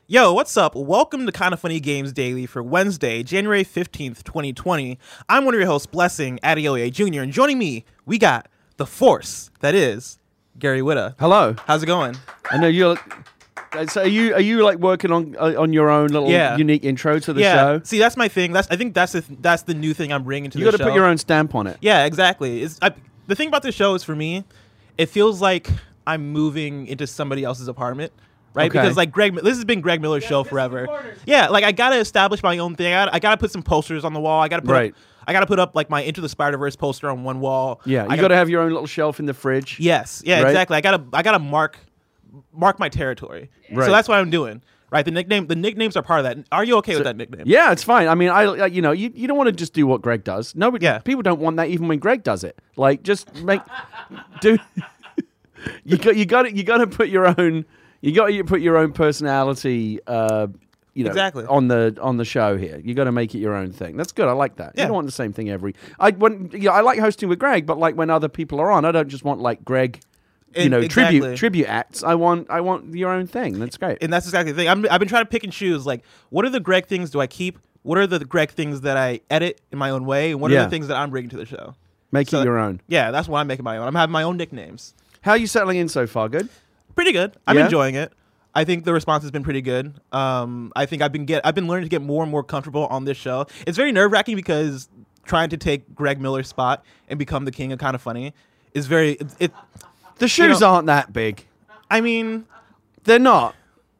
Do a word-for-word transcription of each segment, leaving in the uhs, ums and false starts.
Yo, what's up? Welcome to Kinda Funny Games Daily for Wednesday, January fifteenth, twenty twenty. I'm one of your hosts, Blessing Adeoye Junior, and joining me, we got the force that is Gary Whitta. Hello. How's it going? I know you're. So are you are you like working on uh, on your own little Yeah. unique intro to the yeah. show? See, that's my thing. That's I think that's the that's the new thing I'm bringing to You the got show. to put your own stamp on it. Yeah, exactly. It's I, the thing about this show is for me, it feels like I'm moving into somebody else's apartment. Right, Okay. because like Greg, this has been Greg Miller's show forever. Yeah, like I gotta establish my own thing. I gotta, I gotta put some posters on the wall. I gotta put Right. up, I gotta put up like my Into the Spider-Verse poster on one wall. Yeah, you I got to have your own little shelf in the fridge. Yes, yeah, Right? exactly. I gotta, I gotta mark, mark my territory. Right. So that's what I'm doing. Right, the nickname, the nicknames are part of that. Are you okay with that nickname? Yeah, it's fine. I mean, I I- you know you, you don't want to just do what Greg does. Nobody, Yeah. people don't want that even when Greg does it. Like just make do. you got you got you got to put your own. You got to put your own personality, uh, you know, Exactly. on the on the show here. You got to make it your own thing. That's good. I like that. Yeah. You don't want the same thing every. I when yeah, I like hosting with Greg, but like when other people are on, I don't just want like Greg, you And- know, exactly. tribute tribute acts. I want I want your own thing. That's great. And that's exactly the thing. I'm, I've been trying to pick and choose. Like, what are the Greg things do I keep? What are the Greg things that I edit in my own way? And what are Yeah. the things that I'm bringing to the show? Make So- it your own. Yeah, that's what I'm making my own. I'm having my own nicknames. How are you settling in so far? Good. Pretty good. I'm Yeah? enjoying it. I think the response has been pretty good. Um, I think I've been get I've been learning to get more and more comfortable on this show. It's very nerve wracking because trying to take Greg Miller's spot and become the king of Kinda Funny is very it. it The shoes know- aren't that big. I mean, They're not.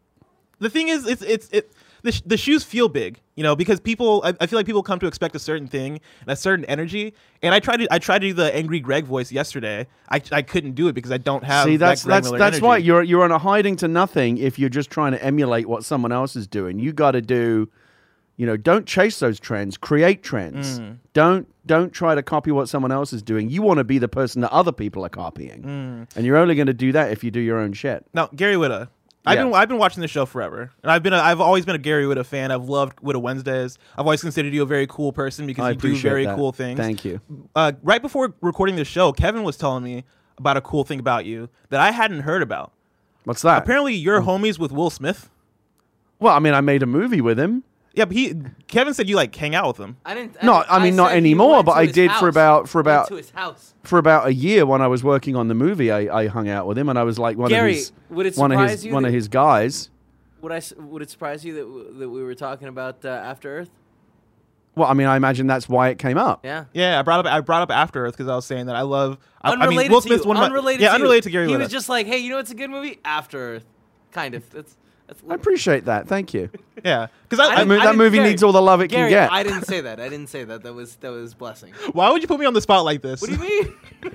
the thing is, it's it's it. The, sh- the shoes feel big, you know, because people. I, I feel like people come to expect a certain thing and a certain energy. And I tried to I tried to do the angry Greg voice yesterday. I, I couldn't do it because I don't have. See, that that's Greg that's Miller that's energy. why you're you're on a hiding to nothing if you're just trying to emulate what someone else is doing. You got to do, you know, don't chase those trends. Create trends. Mm. Don't don't try to copy what someone else is doing. You want to be the person that other people are copying, Mm. and you're only going to do that if you do your own shit. Now, Gary Whitta. I've Yeah. been I've been watching this show forever, and I've been a, I've always been a Gary Whitta fan. I've loved Whitta Wednesdays. I've always considered you a very cool person because I you do appreciate very that. cool things. Thank you. Uh, right before recording the show, Kevin was telling me about a cool thing about you that I hadn't heard about. What's that? Apparently, you're homies with Will Smith. Well, I mean, I made a movie with him. Yeah, but he Kevin said you like hang out with him. I didn't. I No, didn't- I mean, not said you anymore, went but to I his did for house. about- for Went about- to his house. For about a year when I was working on the movie, I, I hung out with him, and I was like one Gary, of his would it one of surprise his you one of that- his guys. Would I? s- Would it surprise you that w- that we were talking about uh, After Earth? Well, I mean, I imagine that's why it came up. Yeah. Yeah, I brought up I brought up After Earth because I was saying that I love. I, I Unrelated mean, Will to Smith's you. one of my unrelated yeah to you. unrelated to Gary He Whitta. was just like, hey, you know what's a good movie? After Earth. Kind of. That's. That's I appreciate that. Thank you. yeah, because I, I That, I, didn't- mo- that didn't- movie Gary- needs all the love it Gary, can get. I didn't say that. I didn't say that. That was that was Blessing. why would you put me on the spot like this? What do you mean?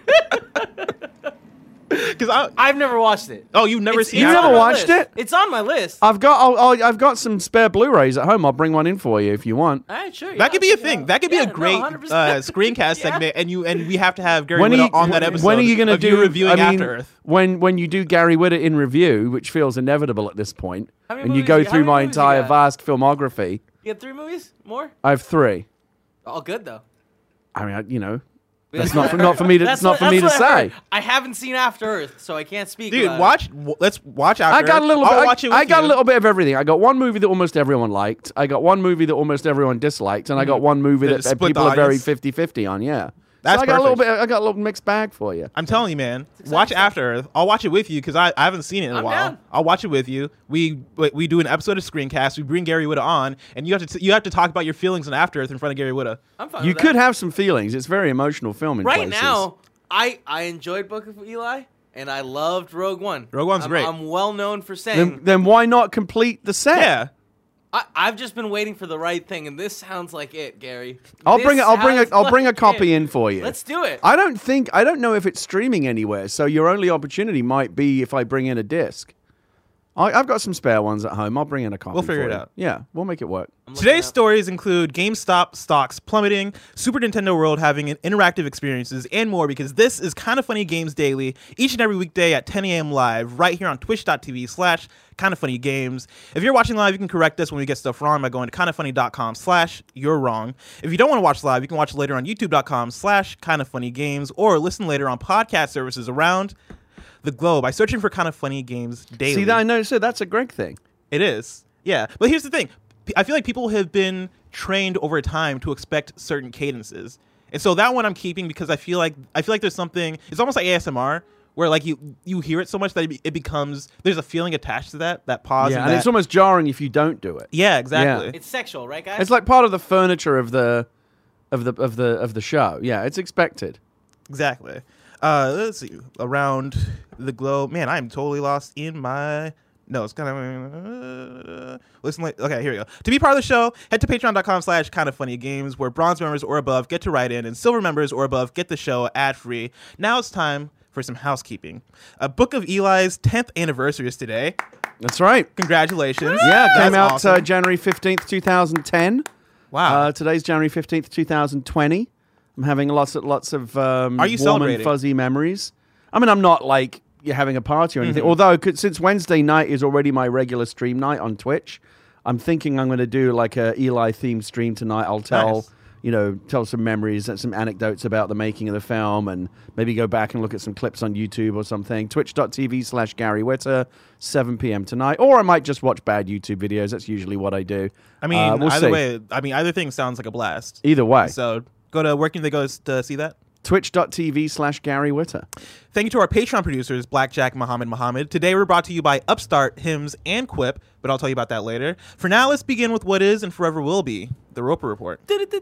Because I I've never watched it. oh you've never It's- seen You it's After on never my watched list. it? It's on my list. I've got I'll, I'll, I've got some spare Blu-rays at home. I'll bring one in for you if you want. All right, sure. yeah, That could be a check it thing. out. That could be Yeah, a no, great one hundred percent. uh, screencast Yeah. segment, and you and we have to have Gary When are Whitta you on that when- episode. when are you going to of do you reviewing I mean, After Earth? When when you do Gary Whitta in review, which feels inevitable at this point, How many and you movies go you- how through many my movies you entire got? vast filmography, You had three movies? More? I have three. All good though. I mean, I, you know, that's not for not for me to That's it's not what- for me to that's what I say. heard. I haven't seen After Earth, so I can't speak. Dude, about watch. w- Let's watch After I got a Earth. little I'll bit. watch I, it with I got you. a little bit of everything. I got one movie that almost everyone liked. I got one movie that almost everyone disliked, and I got one movie That that, that split the people are very audience. fifty-fifty on. Yeah, That's so I got a little bit. perfect. I got a little mixed bag for you. I'm telling you, man. exciting Watch stuff. After Earth. I'll watch it with you because I, I haven't seen it in a I'm while. down. I'll watch it with you. We we we do an episode of Screencast. We bring Gary Whitta on, and you have to t- you have to talk about your feelings on After Earth in front of Gary Whitta. I'm fine You with could that. have some feelings. It's very emotional film in Right places. now, I I enjoyed Book of Eli, and I loved Rogue One. Rogue One's I'm, great. I'm well known for saying. Then, then why not complete the set? Yeah. I, I've just been waiting for the right thing, and this sounds like it, Gary. I'll This bring it. I'll bring a. sounds I'll bring a like copy it. in for you. Let's do it. I don't think. I don't know if it's streaming anywhere. So your only opportunity might be if I bring in a disc. I, I've got some spare ones at home. I'll bring in a copy. We'll figure for it you. out. Yeah, we'll make it work. I'm looking Today's up- stories include GameStop stocks plummeting, Super Nintendo World having an interactive experiences, and more because this is Kinda Funny Games Daily, each and every weekday at ten a.m. live, right here on twitch.tv slash Kinda Funny Games. If you're watching live, you can correct us when we get stuff wrong by going to kindafunny.com slash you're wrong. If you don't want to watch live, you can watch later on youtube.com slash Kinda Funny Games or listen later on podcast services around the globe by searching for Kinda Funny Games Daily. See that? I know. So that's a Greg thing. It is. Yeah, but here's the thing. P- I feel like people have been trained over time to expect certain cadences. And so that one I'm keeping because I feel like I feel like there's something, it's almost like A S M R where like you you hear it so much that it, be, it becomes, there's a feeling attached to that, that pause. Yeah, and, and that, it's almost jarring if you don't do it. yeah, exactly. It's sexual, right, guys? It's like part of the furniture of the of the of the of the show. Yeah, it's expected. Exactly. Uh, let's see. Around the globe, man, I'm totally lost in my. No, it's kind of. Uh, listen, like, okay, here we go. To be part of the show, head to patreon.com slash kind of funny games, where bronze members or above get to write in, and silver members or above get the show ad free. Now it's time for some housekeeping. A Book of Eli's tenth anniversary is today. That's right. Congratulations. Yeah, it That's came out awesome. uh, January fifteenth, twenty ten. Wow. Uh, today's January fifteenth, twenty twenty. I'm having lots of lots of um, Are you warm celebrating? and fuzzy memories. I mean, I'm not like you're having a party or anything. Mm-hmm. Although, could, since Wednesday night is already my regular stream night on Twitch, I'm thinking I'm going to do like a Eli themed stream tonight. I'll tell Nice. you know tell some memories and some anecdotes about the making of the film, and maybe go back and look at some clips on YouTube or something. Twitch.tv slash Gary Witter, seven p.m. tonight. Or I might just watch bad YouTube videos. That's usually what I do. I mean, Uh, we'll either see. way, I mean, either thing sounds like a blast. Either way. So go to, where can they go to see that? Twitch.tv slash Gary Witter. Thank you to our Patreon producers, Blackjack, Muhammad, Muhammad. Today we're brought to you by Upstart, Hims, and Quip, but I'll tell you about that later. For now, let's begin with what is and forever will be the Roper Report.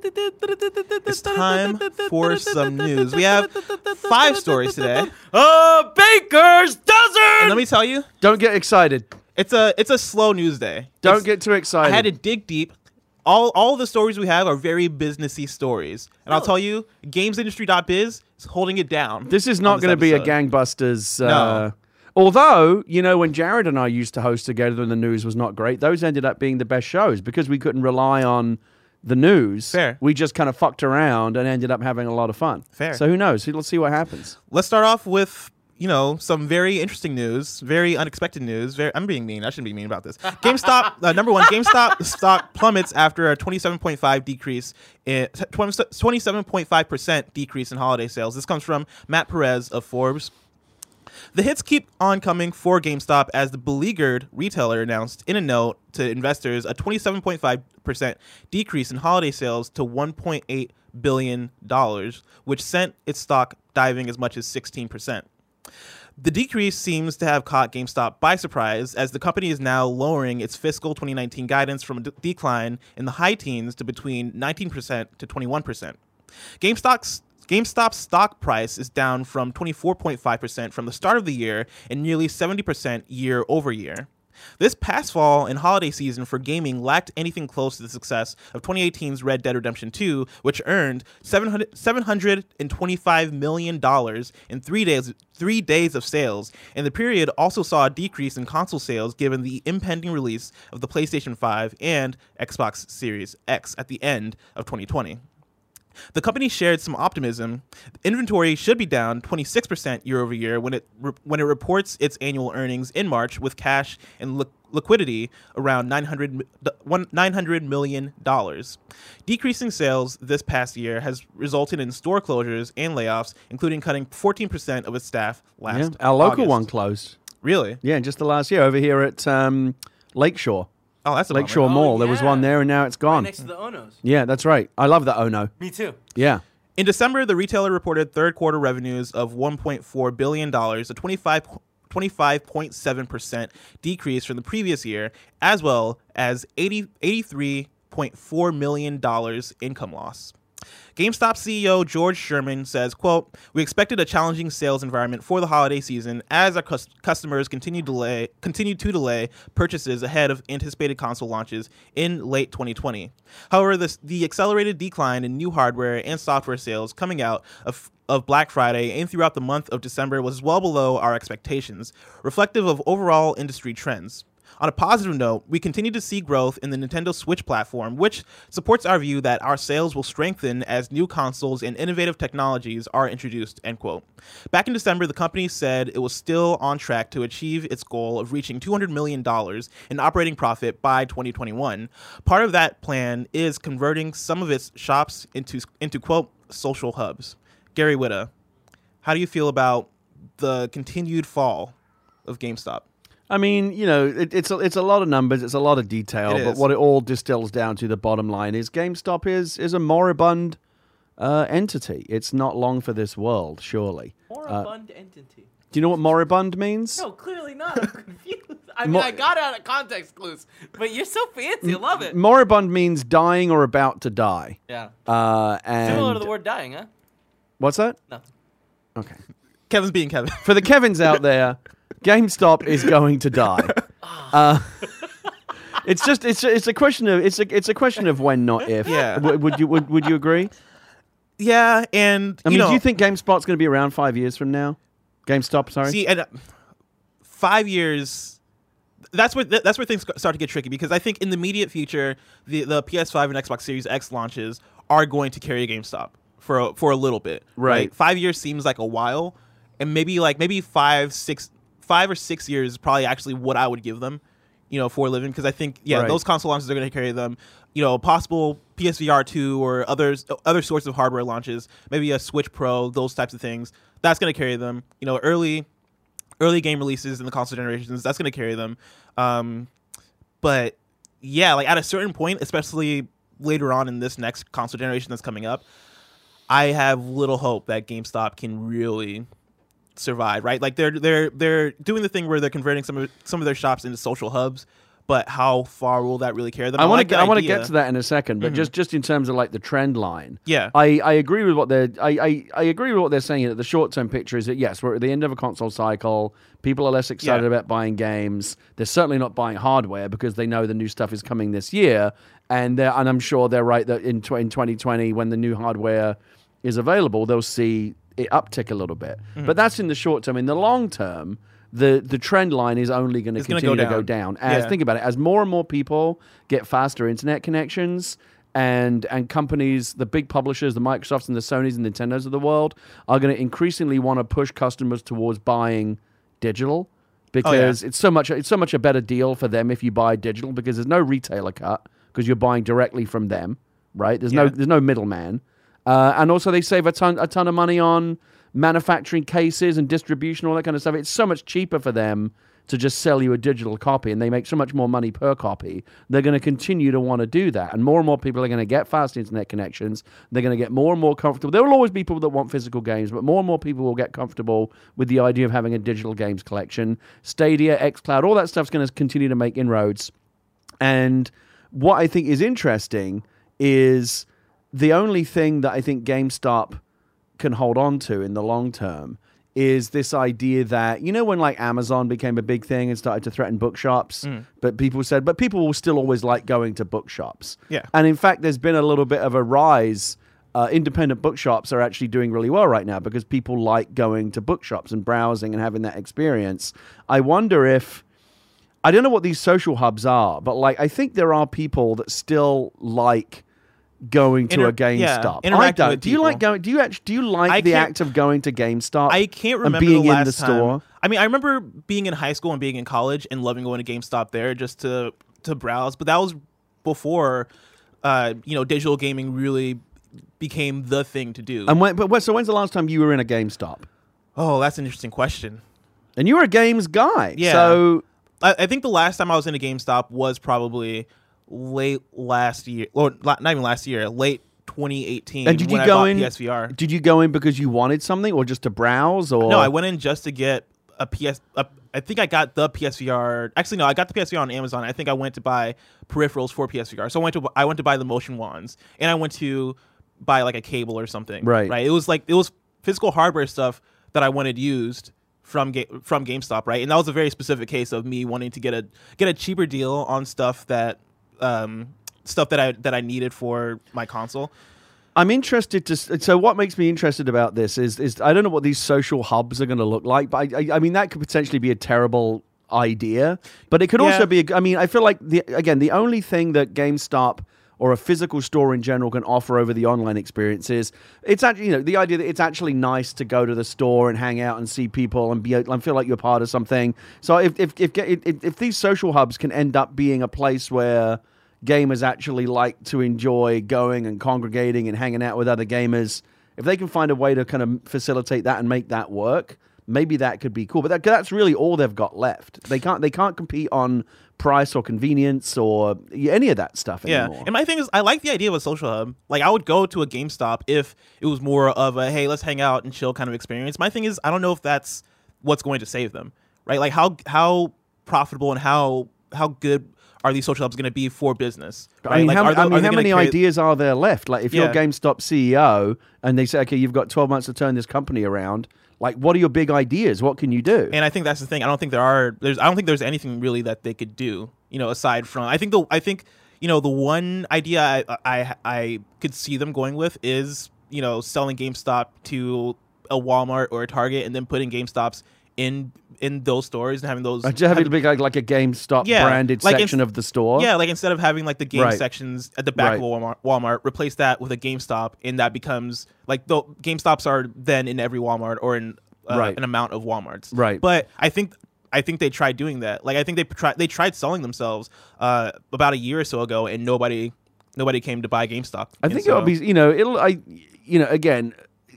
It's time for some news. We have five stories today. A baker's dozen! And let me tell you, Don't get excited. it's a it's a slow news day. Don't It's- get too I excited. had to dig deep. All all the stories we have are very businessy stories. And I'll Oh. tell you, gamesindustry.biz is holding it down. This is on not going to be a episode. gangbusters. Uh, No. Although, you know, when Jared and I used to host together and the news was not great, those ended up being the best shows because we couldn't rely on the news. Fair. We just kind of fucked around and ended up having a lot of fun. Fair. So who knows? Let's see what happens. Let's start off with, you know, some very interesting news, very unexpected news. Very, I'm being mean. I shouldn't be mean about this. GameStop, uh, number one, GameStop stock plummets after a twenty-seven point five decrease in twenty-seven point five percent decrease in holiday sales. This comes from Matt Perez of Forbes. The hits keep on coming for GameStop as the beleaguered retailer announced in a note to investors a twenty-seven point five percent decrease in holiday sales to one point eight billion dollars, which sent its stock diving as much as sixteen percent. The decrease seems to have caught GameStop by surprise, as the company is now lowering its fiscal twenty nineteen guidance from a d- decline in the high teens to between nineteen percent to twenty-one percent. GameStop's GameStop's stock price is down from twenty-four point five percent from the start of the year and nearly seventy percent year over year. This past fall and holiday season for gaming lacked anything close to the success of twenty eighteen's Red Dead Redemption two, which earned seven hundred twenty-five million dollars in three days three days of sales, and the period also saw a decrease in console sales given the impending release of the PlayStation five and Xbox Series X at the end of twenty twenty. The company shared some optimism. Inventory should be down twenty-six percent year over year when it re- when it reports its annual earnings in March, with cash and li- liquidity around nine hundred million dollars. Decreasing sales this past year has resulted in store closures and layoffs, including cutting fourteen percent of its staff last Yeah. Our local August. one closed. Really? Yeah, just the last year over here at um, Lakeshore. Oh, that's a Lakeshore bummer. Mall. Oh, There was yeah. one there and now it's Right gone. next to the Onos. Yeah, that's right. I love that Ono. Me too. Yeah. In December, the retailer reported third quarter revenues of one point four billion dollars, a twenty-five point seven percent decrease from the previous year, as well as eighty, eighty-three point four million dollars income loss. GameStop C E O George Sherman says, quote, "We expected a challenging sales environment for the holiday season as our cus- customers continue, delay, continue to delay purchases ahead of anticipated console launches in late twenty twenty. However, this, the accelerated decline in new hardware and software sales coming out of of Black Friday and throughout the month of December was well below our expectations, reflective of overall industry trends. On a positive note, we continue to see growth in the Nintendo Switch platform, which supports our view that our sales will strengthen as new consoles and innovative technologies are introduced," end quote. Back in December, the company said it was still on track to achieve its goal of reaching two hundred million dollars in operating profit by twenty twenty-one. Part of that plan is converting some of its shops into, into quote, social hubs. Gary Witta, how do you feel about the continued fall of GameStop? I mean, you know, it, it's a, it's a lot of numbers, it's a lot of detail, It but is. what it all distills down to, the bottom line is GameStop is is a moribund uh, entity. It's not long for this world, surely. Moribund uh, entity. Do you know what moribund means? No, clearly not. I'm confused. I mean, Mo- I got it out of context clues, but you're so fancy. I love it. Moribund means dying or about to die. Yeah. Uh, and Similar to the word dying, huh? What's that? Nothing. Okay. Kevin's being Kevin. For the Kevins out there, GameStop is going to die. Uh, it's just it's it's a question of it's a it's a question of when, not if. Yeah. W- would you would, would you agree? Yeah, and I you mean, know, do you think GameSpot's going to be around five years from now? GameStop, sorry. see, and uh, five years. That's where that's where things start to get tricky because I think in the immediate future, the the P S five and Xbox Series X launches are going to carry GameStop for a, for a little bit. Right. Five years seems like a while, and maybe like maybe five six five or six years is probably actually what I would give them, you know, for a living because I think yeah Right. those console launches are going to carry them. You know, possible P S V R two or others other sorts of hardware launches, maybe a Switch Pro, those types of things. That's going to carry them. You know, early. Early game releases in the console generations, that's going to carry them. Um, but yeah, like at a certain point, especially later on in this next console generation that's coming up, I have little hope that GameStop can really survive. Right? Like they're they're they're doing the thing where they're converting some of some of their shops into social hubs. But how far will that really carry them? I want like to the I want to idea. get to that in a second, but just just in terms of like the trend line. Yeah. I, I agree with what they're I, I, I agree with what they're saying. That the short term picture is that yes, we're at the end of a console cycle. People are less excited Yeah. about buying games. They're certainly not buying hardware because they know the new stuff is coming this year, and they're, and I'm sure they're right that in tw- in twenty twenty when the new hardware is available, they'll see it uptick a little bit. Mm-hmm. But that's in the short term. In the long term, the the trend line is only going to It's gonna continue go to go down. down. As Yeah. think about it, as more and more people get faster internet connections, and and companies, the big publishers, the Microsofts and the Sonys and Nintendos of the world, are going to increasingly want to push customers towards buying digital because it's so much it's so much a better deal for them if you buy digital because there's no retailer cut because you're buying directly from them, right? There's no Yeah. there's no middleman, uh, and also they save a ton a ton of money on manufacturing cases and distribution, all that kind of stuff. It's so much cheaper for them to just sell you a digital copy, and they make so much more money per copy. They're going to continue to want to do that, and more and more people are going to get fast internet connections. They're going to get more and more comfortable. There will always be people that want physical games, but more and more people will get comfortable with the idea of having a digital games collection. Stadia, xCloud, all that stuff's going to continue to make inroads. And what I think is interesting is the only thing that I think GameStop can hold on to in the long term is this idea that, you know, when like Amazon became a big thing and started to threaten bookshops, Mm. but people said, but people will still always like going to bookshops. Yeah. And in fact, there's been a little bit of a rise. Uh, independent bookshops are actually doing really well right now because people like going to bookshops and browsing and having that experience. I wonder if, I don't know what these social hubs are, but like, I think there are people that still like going to Inter- a GameStop. yeah, I interacting don't. with Do you like people. going? Do you actually? Do you like I the can't- act of going to GameStop? I can't and remember being the last in the time. store. I mean, I remember being in high school and being in college and loving going to GameStop there just to to browse. But that was before, uh, you know, digital gaming really became the thing to do. And when, but when, so when's the last time you were in a GameStop? oh, that's an interesting question. And you were a games guy. Yeah. So I, I think the last time I was in a GameStop was probably late last year, or la- not even last year, late twenty eighteen. And did you when I go bought in- P S V R? did you go in because you wanted something, or just to browse? Or No, I went in just to get a P S. A, I think I got the P S V R. Actually, no, I got the P S V R on Amazon. I think I went to buy peripherals for P S V R. So I went to I went to buy the motion wands, and I went to buy like a cable or something. Right. Right. It was like it was physical hardware stuff that I wanted used from Ga- from GameStop. Right. And that was a very specific case of me wanting to get a get a cheaper deal on stuff that um stuff that I that I needed for my console. I'm interested to. So, what makes me interested about this is, is I don't know what these social hubs are going to look like, but I, I, I mean that could potentially be a terrible idea, but it could Yeah. also be. A, I mean, I feel like the again the only thing that GameStop or a physical store in general can offer over the online experience is it's actually, you know, the idea that it's actually nice to go to the store and hang out and see people and be and feel like you're part of something. So if if if if, if these social hubs can end up being a place where gamers actually like to enjoy going and congregating and hanging out with other gamers, if they can find a way to kind of facilitate that and make that work, maybe that could be cool. But that, that's really all they've got left. They can't they can't compete on price or convenience or any of that stuff Yeah, anymore. and my thing is, I like the idea of a social hub. Like, I would go to a GameStop if it was more of a, hey, let's hang out and chill kind of experience. My thing is, I don't know if that's what's going to save them, right? Like, how how profitable and how how good are these social hubs going to be for business? Right? I mean, like, how, are they- I are mean, they how gonna many create- ideas are there left? Like, if you're Yeah. GameStop C E O and they say, okay, you've got twelve months to turn this company around, like, what are your big ideas? What can you do? And I think that's the thing. I don't think there are. There's. I don't think there's anything really that they could do. You know, aside from. I think the. I think you know the one idea I I I could see them going with is you know selling GameStop to a Walmart or a Target and then putting GameStops in in those stores and having those. Just having a big like, like a GameStop Yeah, branded like section ins- of the store. Yeah, like instead of having like the game Right. sections at the back Right. of a Walmart, Walmart, replace that with a GameStop, and that becomes like the GameStops are then in every Walmart or in uh, Right. an amount of Walmarts. Right. But I think I think they tried doing that. Like I think they tried they tried selling themselves uh, about a year or so ago, and nobody nobody came to buy GameStop. I And think so- it'll be, you know, it'll, I, you know, again,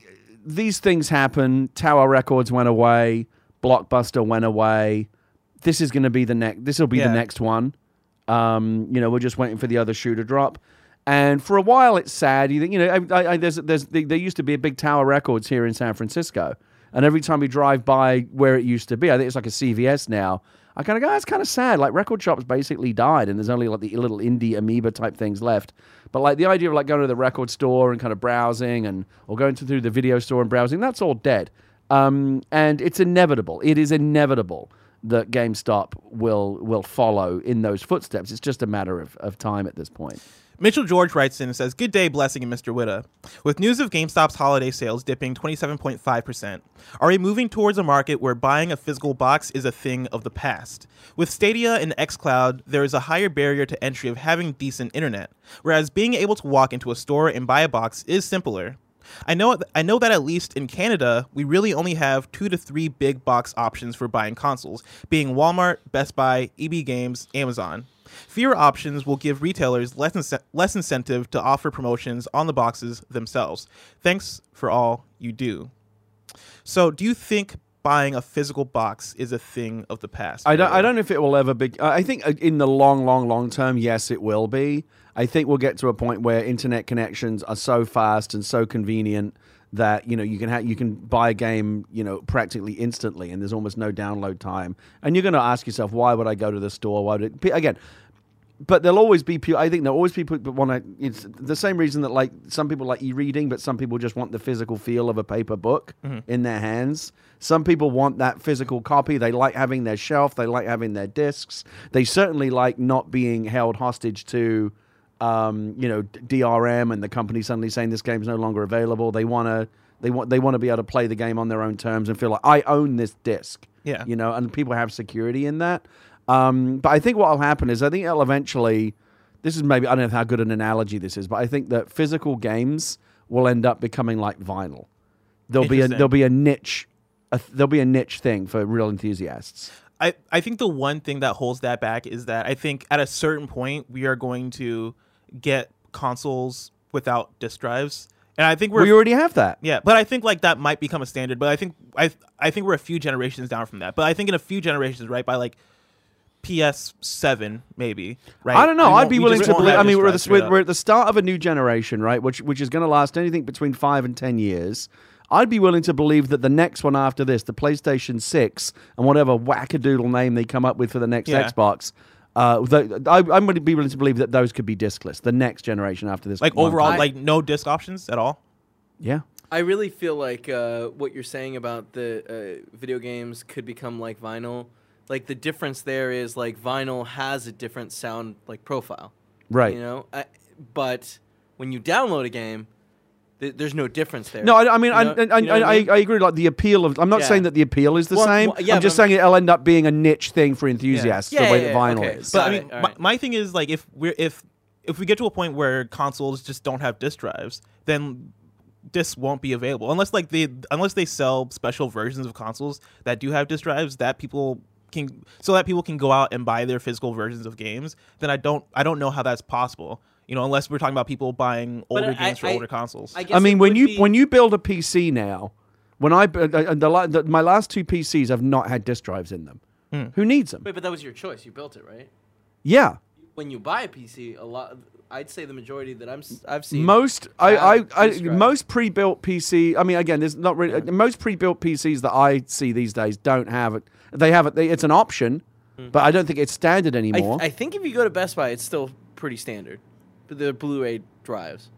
these things happen. Tower Records went away. Blockbuster went away. This is going to be the next. This will be Yeah. the next one. Um, you know, we're just waiting for the other shoe to drop. And for a while, it's sad. You think, you know, I, I, I- there's, there's, there used to be a big Tower Records here in San Francisco, and every time we drive by where it used to be, I think it's like a C V S now. I kind of go, that's kind of sad. Like record shops basically died, and there's only like the little indie amoeba type things left. But like the idea of like going to the record store and kind of browsing, and or going to, through the video store and browsing, that's all dead. Um, and it's inevitable. It is inevitable that GameStop will will follow in those footsteps. It's just a matter of, of time at this point. Mitchell George writes in and says, "Good day, Blessing and Mister Witta. With news of GameStop's holiday sales dipping twenty-seven point five percent, are we moving towards a market where buying a physical box is a thing of the past? With Stadia and xCloud, there is a higher barrier to entry of having decent internet, whereas being able to walk into a store and buy a box is simpler. I know I know that at least in Canada, we really only have two to three big box options for buying consoles, being Walmart, Best Buy, E B Games, Amazon. Fewer options will give retailers less, ince- less incentive to offer promotions on the boxes themselves. Thanks for all you do." So, do you think buying a physical box is a thing of the past? I don't. I don't know if it will ever be. I think in the long, long, long term, yes, it will be. I think we'll get to a point where internet connections are so fast and so convenient that you know you can ha- you can buy a game you know practically instantly, and there's almost no download time. And you're going to ask yourself, why would I go to the store? Why would it? Again. But there'll always be people. I think there'll always be people that want to. It's the same reason that like some people like e-reading, but some people just want the physical feel of a paper book Mm-hmm. in their hands. Some people want that physical copy. They like having their shelf. They like having their discs. They certainly like not being held hostage to, um, you know, D R M and the company suddenly saying this game's no longer available. They want to. They want. They want to be able to play the game on their own terms and feel like I own this disc. Yeah. You know, and people have security in that. Um, but I think what will happen is I think it'll eventually, this is maybe, I don't know how good an analogy this is, but I think that physical games will end up becoming like vinyl. There'll be a, Interesting. there'll be a niche, a, there'll be a niche thing for real enthusiasts. I, I think the one thing that holds that back is that I think at a certain point we are going to get consoles without disk drives. And I think we're We already have that. yeah, but I think like that might become a standard. But I think I I think we're a few generations down from that. But I think in a few generations, right, by like P S seven maybe, right? I don't know. we I'd won't- be we willing just to won't believe. have I mean, disk we're at, drives the, straight we're, up. we're at the start of a new generation, right? Which which is going to last anything between five and ten years. I'd be willing to believe that the next one after this, the PlayStation six, and whatever wackadoodle name they come up with for the next Yeah. Xbox, uh, the, I, I'm going to be willing to believe that those could be diskless. The next generation after this, like one overall, comes. like no disc options at all. yeah. I really feel like uh, what you're saying about the uh, video games could become like vinyl. Like the difference there is like vinyl has a different sound like profile, Right. You know, I, but when you download a game, th- there's no difference there. No, I, I mean, You I, know- I, you know I, what I I, mean? I agree. Like the appeal of, I'm not Yeah. saying that the appeal is the Well, same. well, yeah, I'm just but- saying it'll end up being a niche thing for enthusiasts, Yeah, the way yeah, that yeah, vinyl okay. is. But Got I it, mean, all my, right. my thing is like if we're if if we get to a point where consoles just don't have disc drives, then discs won't be available unless like they unless they sell special versions of consoles that do have disc drives that people can so that people can go out and buy their physical versions of games. Then I don't I don't know how that's possible. You know, unless we're talking about people buying older I- games for I- older consoles. I, guess I mean, it when would you be- when you build a P C now, When I uh, uh, the, la- the, my last two P Cs have not had disk drives in them. Mm. Who needs them? Wait, but that was your choice. You built it, right? Yeah. When you buy a P C, a lot. I'd say the majority that I'm s- I've seen. Most I, have I, I disk drive. most pre-built P C. I mean, again, there's not really uh, most pre-built P Cs that I see these days don't have it. They have it. They, it's an option, but I don't think it's standard I, anymore. th- I think if you go to Best Buy, it's still pretty standard. But the Blu-ray drives.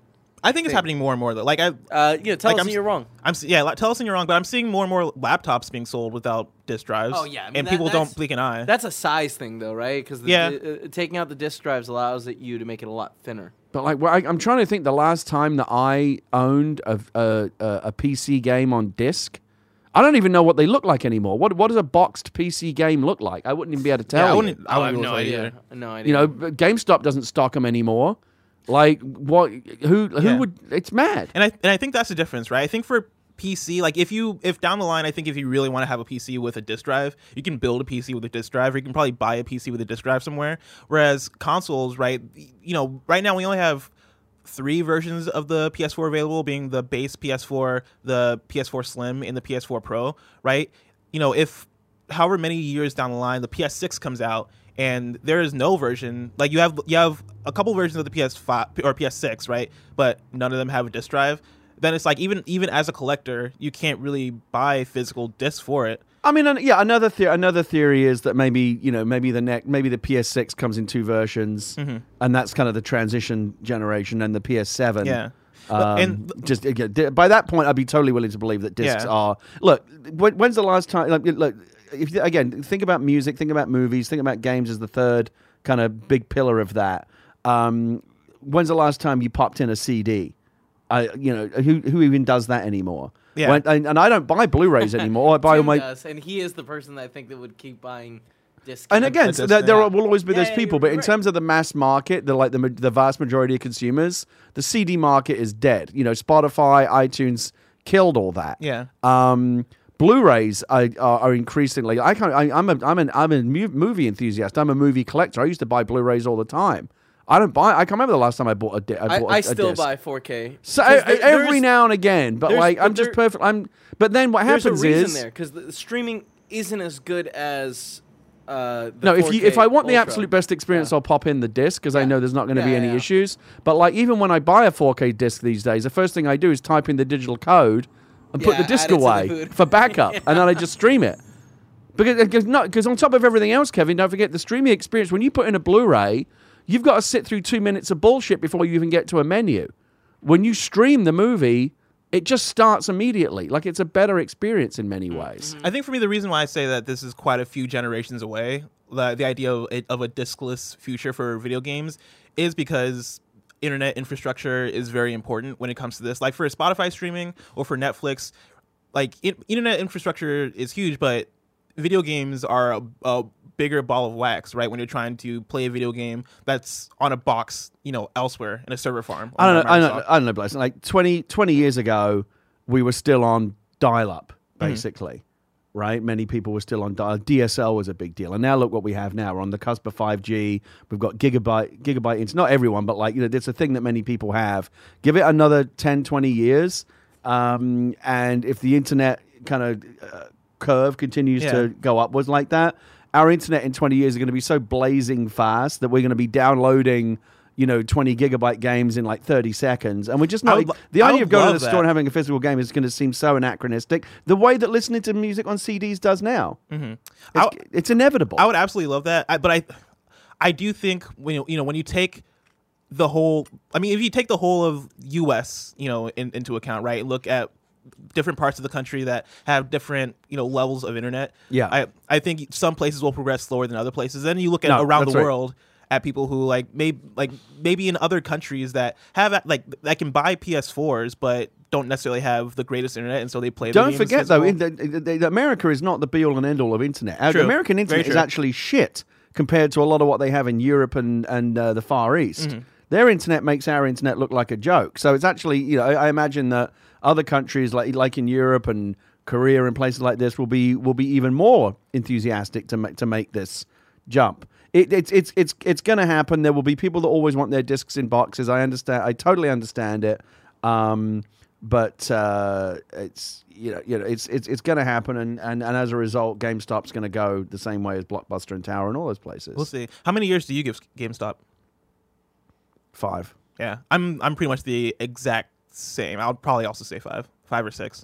I think it's Thing. happening more and more. Though. Like I, Uh, you know, tell Like, us I'm when you're s- wrong. I'm s- yeah. like, Tell us when you're wrong, but I'm seeing more and more laptops being sold without disk drives. Oh, yeah, I mean, and that- people that's- don't blink an eye. That's a size thing, though, right? Because Yeah. uh, taking out the disk drives allows it you to make it a lot thinner. But like, well, I, I'm trying to think. The last time that I owned a, a, a, a P C game on disc, I don't even know what they look like anymore. What what does a boxed P C game look like? I wouldn't even be able to tell. yeah, I you. wouldn't. I Oh, wouldn't have know no either. idea. No idea. You know, GameStop doesn't stock them anymore. Like what? Who who Yeah. would? It's mad. And I and I think that's the difference, right? I think for P C, like if you if down the line, I think if you really want to have a P C with a disk drive, you can build a P C with a disk drive, or you can probably buy a P C with a disk drive somewhere. Whereas consoles, right? You know, right now we only have three versions of the P S four available, being the base P S four, the P S four Slim, and the P S four Pro, right? You know, if however many years down the line the P S six comes out and there is no version, like you have you have a couple versions of the P S five or P S six, right? But none of them have a disk drive. Then it's like even even as a collector, you can't really buy physical discs for it. I mean, an- yeah. Another the- another theory is that maybe you know maybe the neck maybe the P S six comes in two versions, Mhm. and that's kind of the transition generation, and the P S seven. Yeah. Um, And- just again, di- by that point, I'd be totally willing to believe that discs Yeah. are. Look, when, when's the last time? Like, look, if you, again, think about music, think about movies, think about games as the third kind of big pillar of that. Um, when's the last time you popped in a C D? I, you know, who who even does that anymore? Yeah. When, and, and I don't buy Blu-rays anymore. I buy all Tim my. does, and he is the person that I think that would keep buying discs. And again, That's so just- there, there yeah. will always be Yeah, those yeah, people, you're but in right. terms of the mass market, the like the ma- the vast majority of consumers, the C D market is dead. You know, Spotify, iTunes killed all that. Yeah. Um, Blu-rays are, are, are increasingly. I can't. I, I'm a I'm an I'm a mu- movie enthusiast. I'm a movie collector. I used to buy Blu-rays all the time. I don't buy. I can't remember the last time I bought a. Di- I, I, bought I a still disc. buy four K. So 'Cause I- there- every there's- now and again, but there's- like I'm but just there- perfect. I'm. But then what There's happens a reason is there because the streaming isn't as good as. Uh, the no, if you if I want the Ultra. absolute best experience, Yeah. I'll pop in the disc because I Yeah. know there's not going to Yeah, be yeah, any yeah. issues. But like even when I buy a four K disc these days, the first thing I do is type in the digital code and put Yeah, the disc add it to the away boot. for backup, and then I just stream it. Because because not because on top of everything else, Kevin, don't forget the streaming experience. When you put in a Blu-ray, you've got to sit through two minutes of bullshit before you even get to a menu. When you stream the movie, it just starts immediately. Like it's a better experience in many ways. I think for me, the reason why I say that this is quite a few generations away, the, the idea of, it, of a diskless future for video games, is because internet infrastructure is very important when it comes to this. Like for Spotify streaming or for Netflix, like it, internet infrastructure is huge, but video games are a, a bigger ball of wax, right? When you're trying to play a video game that's on a box, you know, elsewhere in a server farm. I don't on know. I Microsoft. don't, I don't know, Blaise. Like twenty, twenty years ago, we were still on dial-up, Mm-hmm. basically, right? Many people were still on dial. D S L was a big deal, and now look what we have now. We're on the cusp of five G. We've got gigabyte, gigabyte. It's not everyone, but like you know, it's a thing that many people have. Give it another ten, twenty years, um, and if the internet kind of uh, curve continues Yeah. to go upwards like that, our internet in twenty years is going to be so blazing fast that we're going to be downloading, you know, twenty gigabyte games in like thirty seconds. And we're just I not, would lo- the I idea would of going to love the store that. and having a physical game is going to seem so anachronistic. The way that listening to music on C Ds does now. Mm-hmm. It's, I, it's inevitable. I would absolutely love that, I, but I, I do think when you, you know when you take the whole, I mean, if you take the whole of U S, you know, in, into account, right? Look at different parts of the country that have different, you know, levels of internet. Yeah. I, I think some places will progress slower than other places. Then you look at No, around that's the right. world at people who like maybe like maybe in other countries that have like that can buy P S fours but don't necessarily have the greatest internet, and so they play. Don't video games forget, though, physical. in the, the, the, America is not the be-all and end-all of internet. Uh, True. American Very internet is true. actually shit compared to a lot of what they have in Europe and, and uh, the Far East. Mm-hmm. Their internet makes our internet look like a joke. So it's actually, you know, I, I imagine that other countries like like in Europe and Korea and places like this will be will be even more enthusiastic to make to make this jump. It, it's it's it's it's going to happen. There will be people that always want their discs in boxes. I understand. I totally understand it. Um, but uh, it's you know you know it's it's it's going to happen, and, and and as a result, GameStop's going to go the same way as Blockbuster and Tower and all those places. We'll see. How many years do you give GameStop? Five. Yeah, I'm I'm pretty much the exact same. I'll probably also say five, five or six.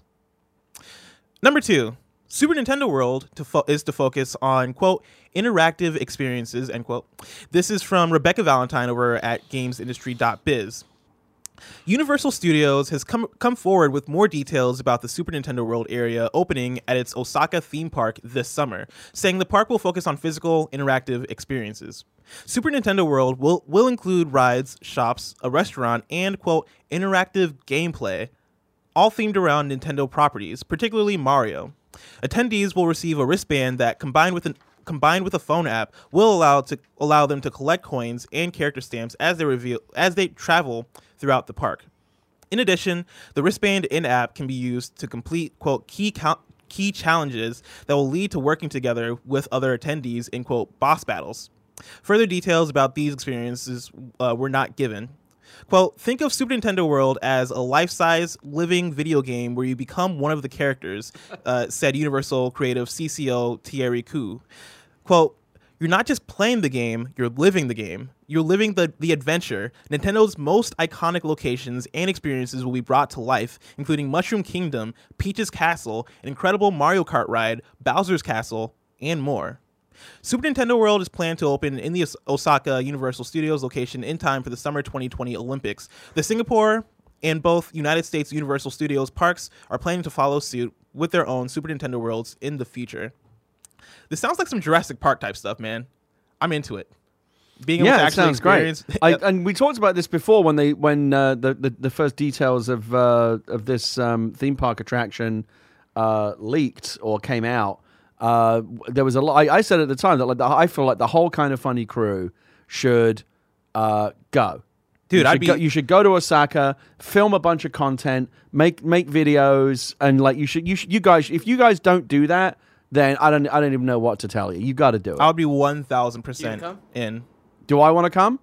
Number two, Super Nintendo World to fo- is to focus on, quote, interactive experiences, end quote. This is from Rebecca Valentine over at games industry dot biz. Universal Studios has come come forward with more details about the Super Nintendo World area opening at its Osaka theme park this summer, saying the park will focus on physical, interactive experiences. Super Nintendo World will, will include rides, shops, a restaurant, and, quote, interactive gameplay, all themed around Nintendo properties, particularly Mario. Attendees will receive a wristband that, combined with an combined with a phone app, will allow to allow them to collect coins and character stamps as they reveal as they travel throughout the park. In addition, the wristband in-app can be used to complete, quote, key count, key challenges that will lead to working together with other attendees in, quote, boss battles. Further details about these experiences uh, were not given. Quote, think of Super Nintendo World as a life-size living video game where you become one of the characters, uh, said Universal creative C C O Thierry Koo. Quote, you're not just playing the game, you're living the game. You're living the, the adventure. Nintendo's most iconic locations and experiences will be brought to life, including Mushroom Kingdom, Peach's Castle, an incredible Mario Kart ride, Bowser's Castle, and more. Super Nintendo World is planned to open in the Osaka Universal Studios location in time for the summer twenty twenty Olympics. The Singapore and both United States Universal Studios parks are planning to follow suit with their own Super Nintendo Worlds in the future. This sounds like some Jurassic Park type stuff, man. I'm into it. Being able yeah, to it actually sounds great. experience I, and we talked about this before when they when uh, the, the the first details of uh, of this um, theme park attraction uh, leaked or came out. Uh, there was a lot. I, I said at the time that like the, I feel like the whole Kind of Funny crew should uh, go. Dude, you I'd should be go, you should go to Osaka, film a bunch of content, make make videos, and like you should you should, you guys if you guys don't do that, then I don't I don't even know what to tell you. You got to do it. I would be one thousand You percent come? in. Do I want to come?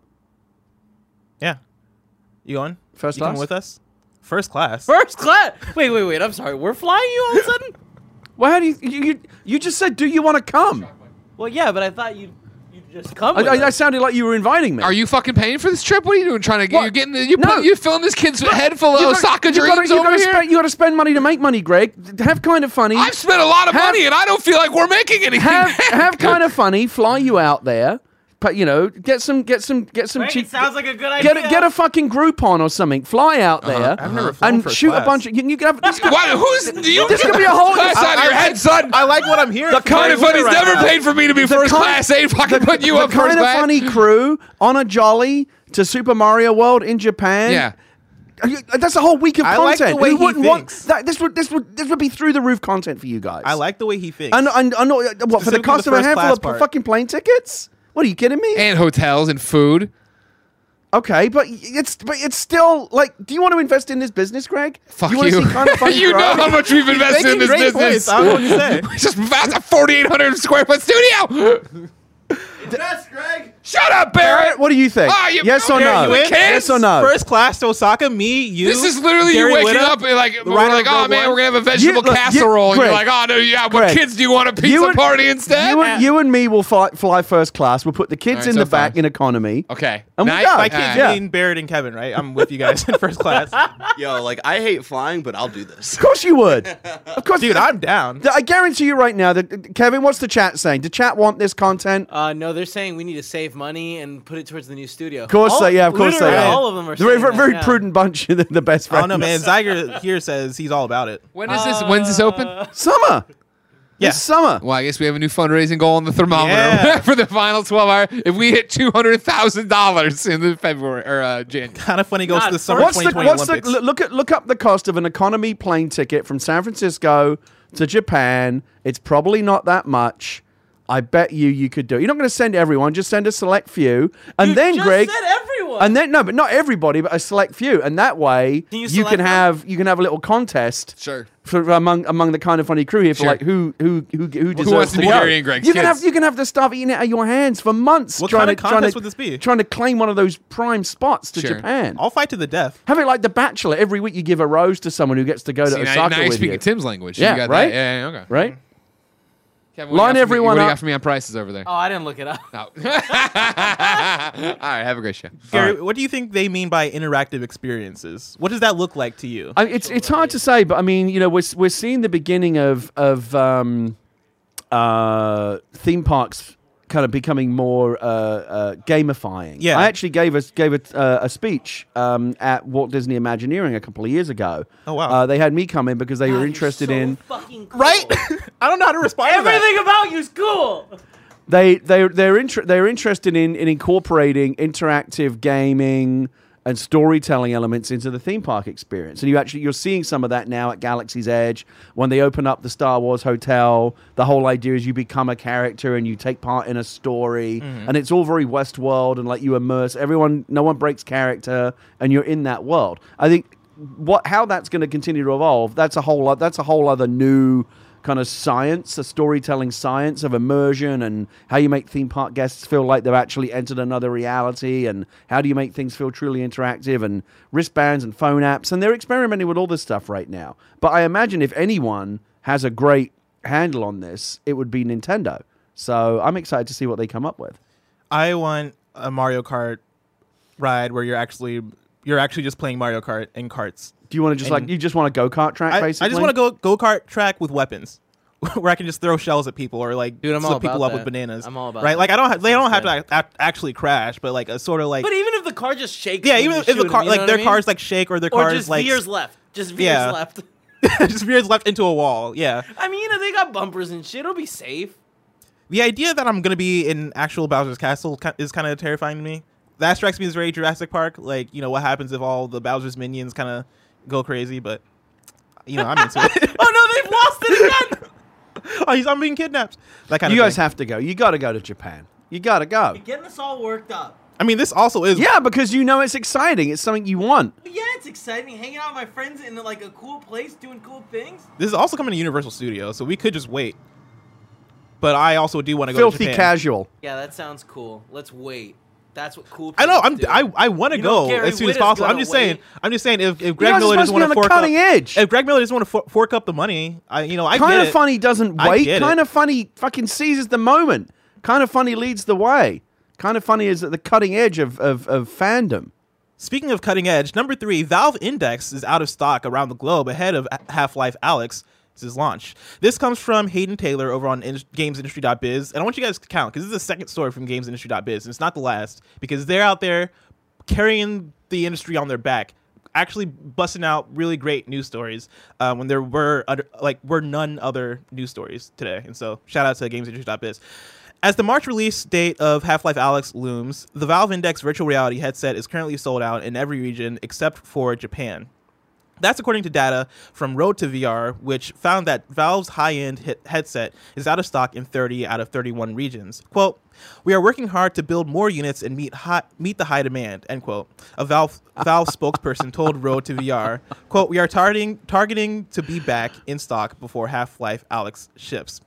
Yeah. You going? First you coming class? with us? First class. First class. Wait, wait, wait. I'm sorry. We're flying you all of a sudden? Well, how do you you you, you just said? Do you want to come? Well, yeah, but I thought you you just come. I, with I, us. that sounded like you were inviting me. Are you fucking paying for this trip? What are you doing? Trying to get What? you getting the, you No. put, you filling this kid's head full of You gotta- Osaka you dreams gotta, you over gotta here? Spend, you got to spend money to make money, Greg. Have Kind of Funny. I've spent a lot of Have- money and I don't feel like we're making anything. have back. have Kind of Funny fly you out there, but you know, get some get some get some Greg, cheap. it sounds like a good Get idea. a, get a fucking Groupon or something. Fly out there I've never flown and first shoot class. a bunch of. You, you can have this. Could, What? Who's do you? This could be a whole- class I- out of your I- head, son. I like what I'm hearing. The from Kind Gary of Funny's Whitta right never now. paid for me to be first Kind- class. They fucking put you the up first Kind of class. Funny crew on a jolly to Super Mario World in Japan. Yeah. That's a whole week of I like content. the way Who he wouldn't want thinks. that? This would this would this would be through the roof content for you guys. I like the way he thinks. And and I know what for the Specifically cost the of a first handful class of part. fucking plane tickets. What are you kidding me? And hotels and food. Okay, but it's but it's still like. Do you want to invest in this business, Greg? Fuck you. you. wanna see Kind of Funny You know grow? how much we've invested in Making this great business. points. I don't know what to say. We just found a forty-eight hundred square foot studio. Invest, Greg. Shut up, Barrett. What do you think? Ah, you- yes or okay, no? you in? Yes or no? First class to Osaka, me, you. This is literally Gary you waking Whitta, up and like, the we're writer like, of oh Rogue man, One. we're gonna have a vegetable You- look, you- casserole. and Greg, you're like, oh no, yeah, what Greg, kids do you want a pizza you and- party instead? You and, you and me will fly, fly first class. We'll put the kids Alright, in so the back fine. in economy. Okay. And we Night- go. My kids, Alright. Yeah. you mean Barrett and Kevin, right? I'm with you guys in first class. Yo, like I hate flying, but I'll do this. Of course you would. Of course, Dude, I'm down. I guarantee you right now that Kevin, what's the chat saying? Did chat want this content? Uh, no, they're saying we need to save money and put it towards the new studio. Of course all, they, yeah, of course they literally are. All of them are They're a saying very, that, very yeah. prudent bunch. The the best I friends. don't know, man. Zyger here says he's all about it. When is this? When's this open? Summer. Yeah. This summer. Well, I guess we have a new fundraising goal on the thermometer Yeah. for the final twelve hour. If we hit two hundred thousand dollars in the February or uh, January, Kind of funny goes God, to the summer What's the twenty twenty what's the Olympics. l- look at look up the cost of an economy plane ticket from San Francisco to Japan? It's probably not that much. I bet you you could do it. You're not going to send everyone, just send a select few, and You then just Greg. said everyone. everyone. And then no, but not everybody, but a select few. And that way, Can you you select can them? have you can have a little contest. Sure. For among among the kind of funny crew here for Sure. like who who who who deserves wants to to be go. Gary and Greg's you can kids? have you can have the stuff eaten out of your hands for months. What trying kind of to, trying contest to, would this be? Trying to claim one of those prime spots to Sure. Japan. I'll fight to the death. Have it like The Bachelor. Every week you give a rose to someone who gets to go to See, now, Osaka now you're with speaking you. Tim's language. Yeah, you got right? That. Yeah, yeah, okay. Right? Kevin, what Line do you got for me- everyone What do you up. got for me on prices over there? Oh, I didn't look it up. No. All right, have a great show. Gary, what do you think they mean by interactive experiences? What does that look like to you? I, it's it's hard to say, but I mean, you know, we're we're seeing the beginning of of um, uh, theme parks kind of becoming more uh, uh, gamifying. Yeah. I actually gave us gave a, uh, a speech um, at Walt Disney Imagineering a couple of years ago. Oh, wow. Uh, they had me come in because they God, were you're interested so in fucking cool. Right? I don't know how to respond to that. Everything about you's cool. they they they're inter- they're interested in in incorporating interactive gaming and storytelling elements into the theme park experience. And you actually you're seeing some of that now at Galaxy's Edge when they open up the Star Wars hotel. The whole idea is you become a character and you take part in a story, and it's all very Westworld and like you immerse everyone. No one breaks character, and you're in that world. I think what how that's going to continue to evolve. That's a whole lot. That's a whole other new kind of science, a storytelling science of immersion and how you make theme park guests feel like they've actually entered another reality, and how do you make things feel truly interactive, and wristbands and phone apps. And they're experimenting with all this stuff right now. But I imagine if anyone has a great handle on this, it would be Nintendo. So I'm excited to see what they come up with. I want a Mario Kart ride where you're actually you're actually just playing Mario Kart in carts. Do you want to just And like, you just want a go-kart track, I, basically? I just want to go go kart track with weapons, where I can just throw shells at people or like Dude, I'm slip all people about up with that. bananas. I'm all about right. that. Like I don't ha- they Sounds don't have good. to ac- actually crash, but like a sort of like But even if the car just shakes, yeah, when even you if the shoot car him, you like know their what I mean? cars like shake or their or cars just like veers left, just veers Yeah. left. just veers left into a wall. Yeah. I mean, you know, they got bumpers and shit. It'll be safe. The idea that I'm gonna be in actual Bowser's Castle ki- is kind of terrifying to me. That strikes me as very Jurassic Park. Like, you know, what happens if all the Bowser's minions kind of go crazy? But you know, I'm into it. Oh no, they've lost it again. Oh, he's I'm being kidnapped. That kind You of. guys thing. have to go. You got to go to Japan. You got to go. You're getting us all worked up. I mean, this also is. Yeah, because you know it's exciting. It's something you want. But yeah, it's exciting hanging out with my friends in like a cool place, doing cool things. This is also coming to Universal Studios, so we could just wait. But I also do want to go Filthy to Japan. casual. Yeah, that sounds cool. Let's wait. That's what cool. I know. people I'm. do. I. I want to You know go Gary as soon as Whitta's possible. I'm gonna just saying. wait. I'm just saying. If, if You Greg guys are Miller supposed doesn't to be want on to the fork cutting up, edge. if Greg Miller doesn't want to for, fork up the money, I. You know, I Kind get of it. funny doesn't I wait. get Kind it. of funny fucking seizes the moment. Kind of funny leads the way. Kind of funny is at the cutting edge of, of, of fandom. Speaking of cutting edge, number three, Valve Index is out of stock around the globe ahead of Half-Life Alyx's launch. This comes from Hayden Taylor over on in- games industry dot biz, and I want you guys to count because this is the second story from games industry dot biz, and it's not the last because they're out there carrying the industry on their back, actually busting out really great news stories uh, when there were other, like were none other news stories today. And so shout out to games industry dot biz. As the March release date of Half-Life Alyx looms, the Valve Index virtual reality headset is currently sold out in every region except for Japan. That's according to data from Road to V R, which found that Valve's high-end hit headset is out of stock in thirty out of thirty-one regions. Quote, "We are working hard to build more units and meet high, meet the high demand," end quote. A Valve Valve spokesperson told Road to V R, quote, "We are targeting targeting to be back in stock before Half-Life Alyx ships."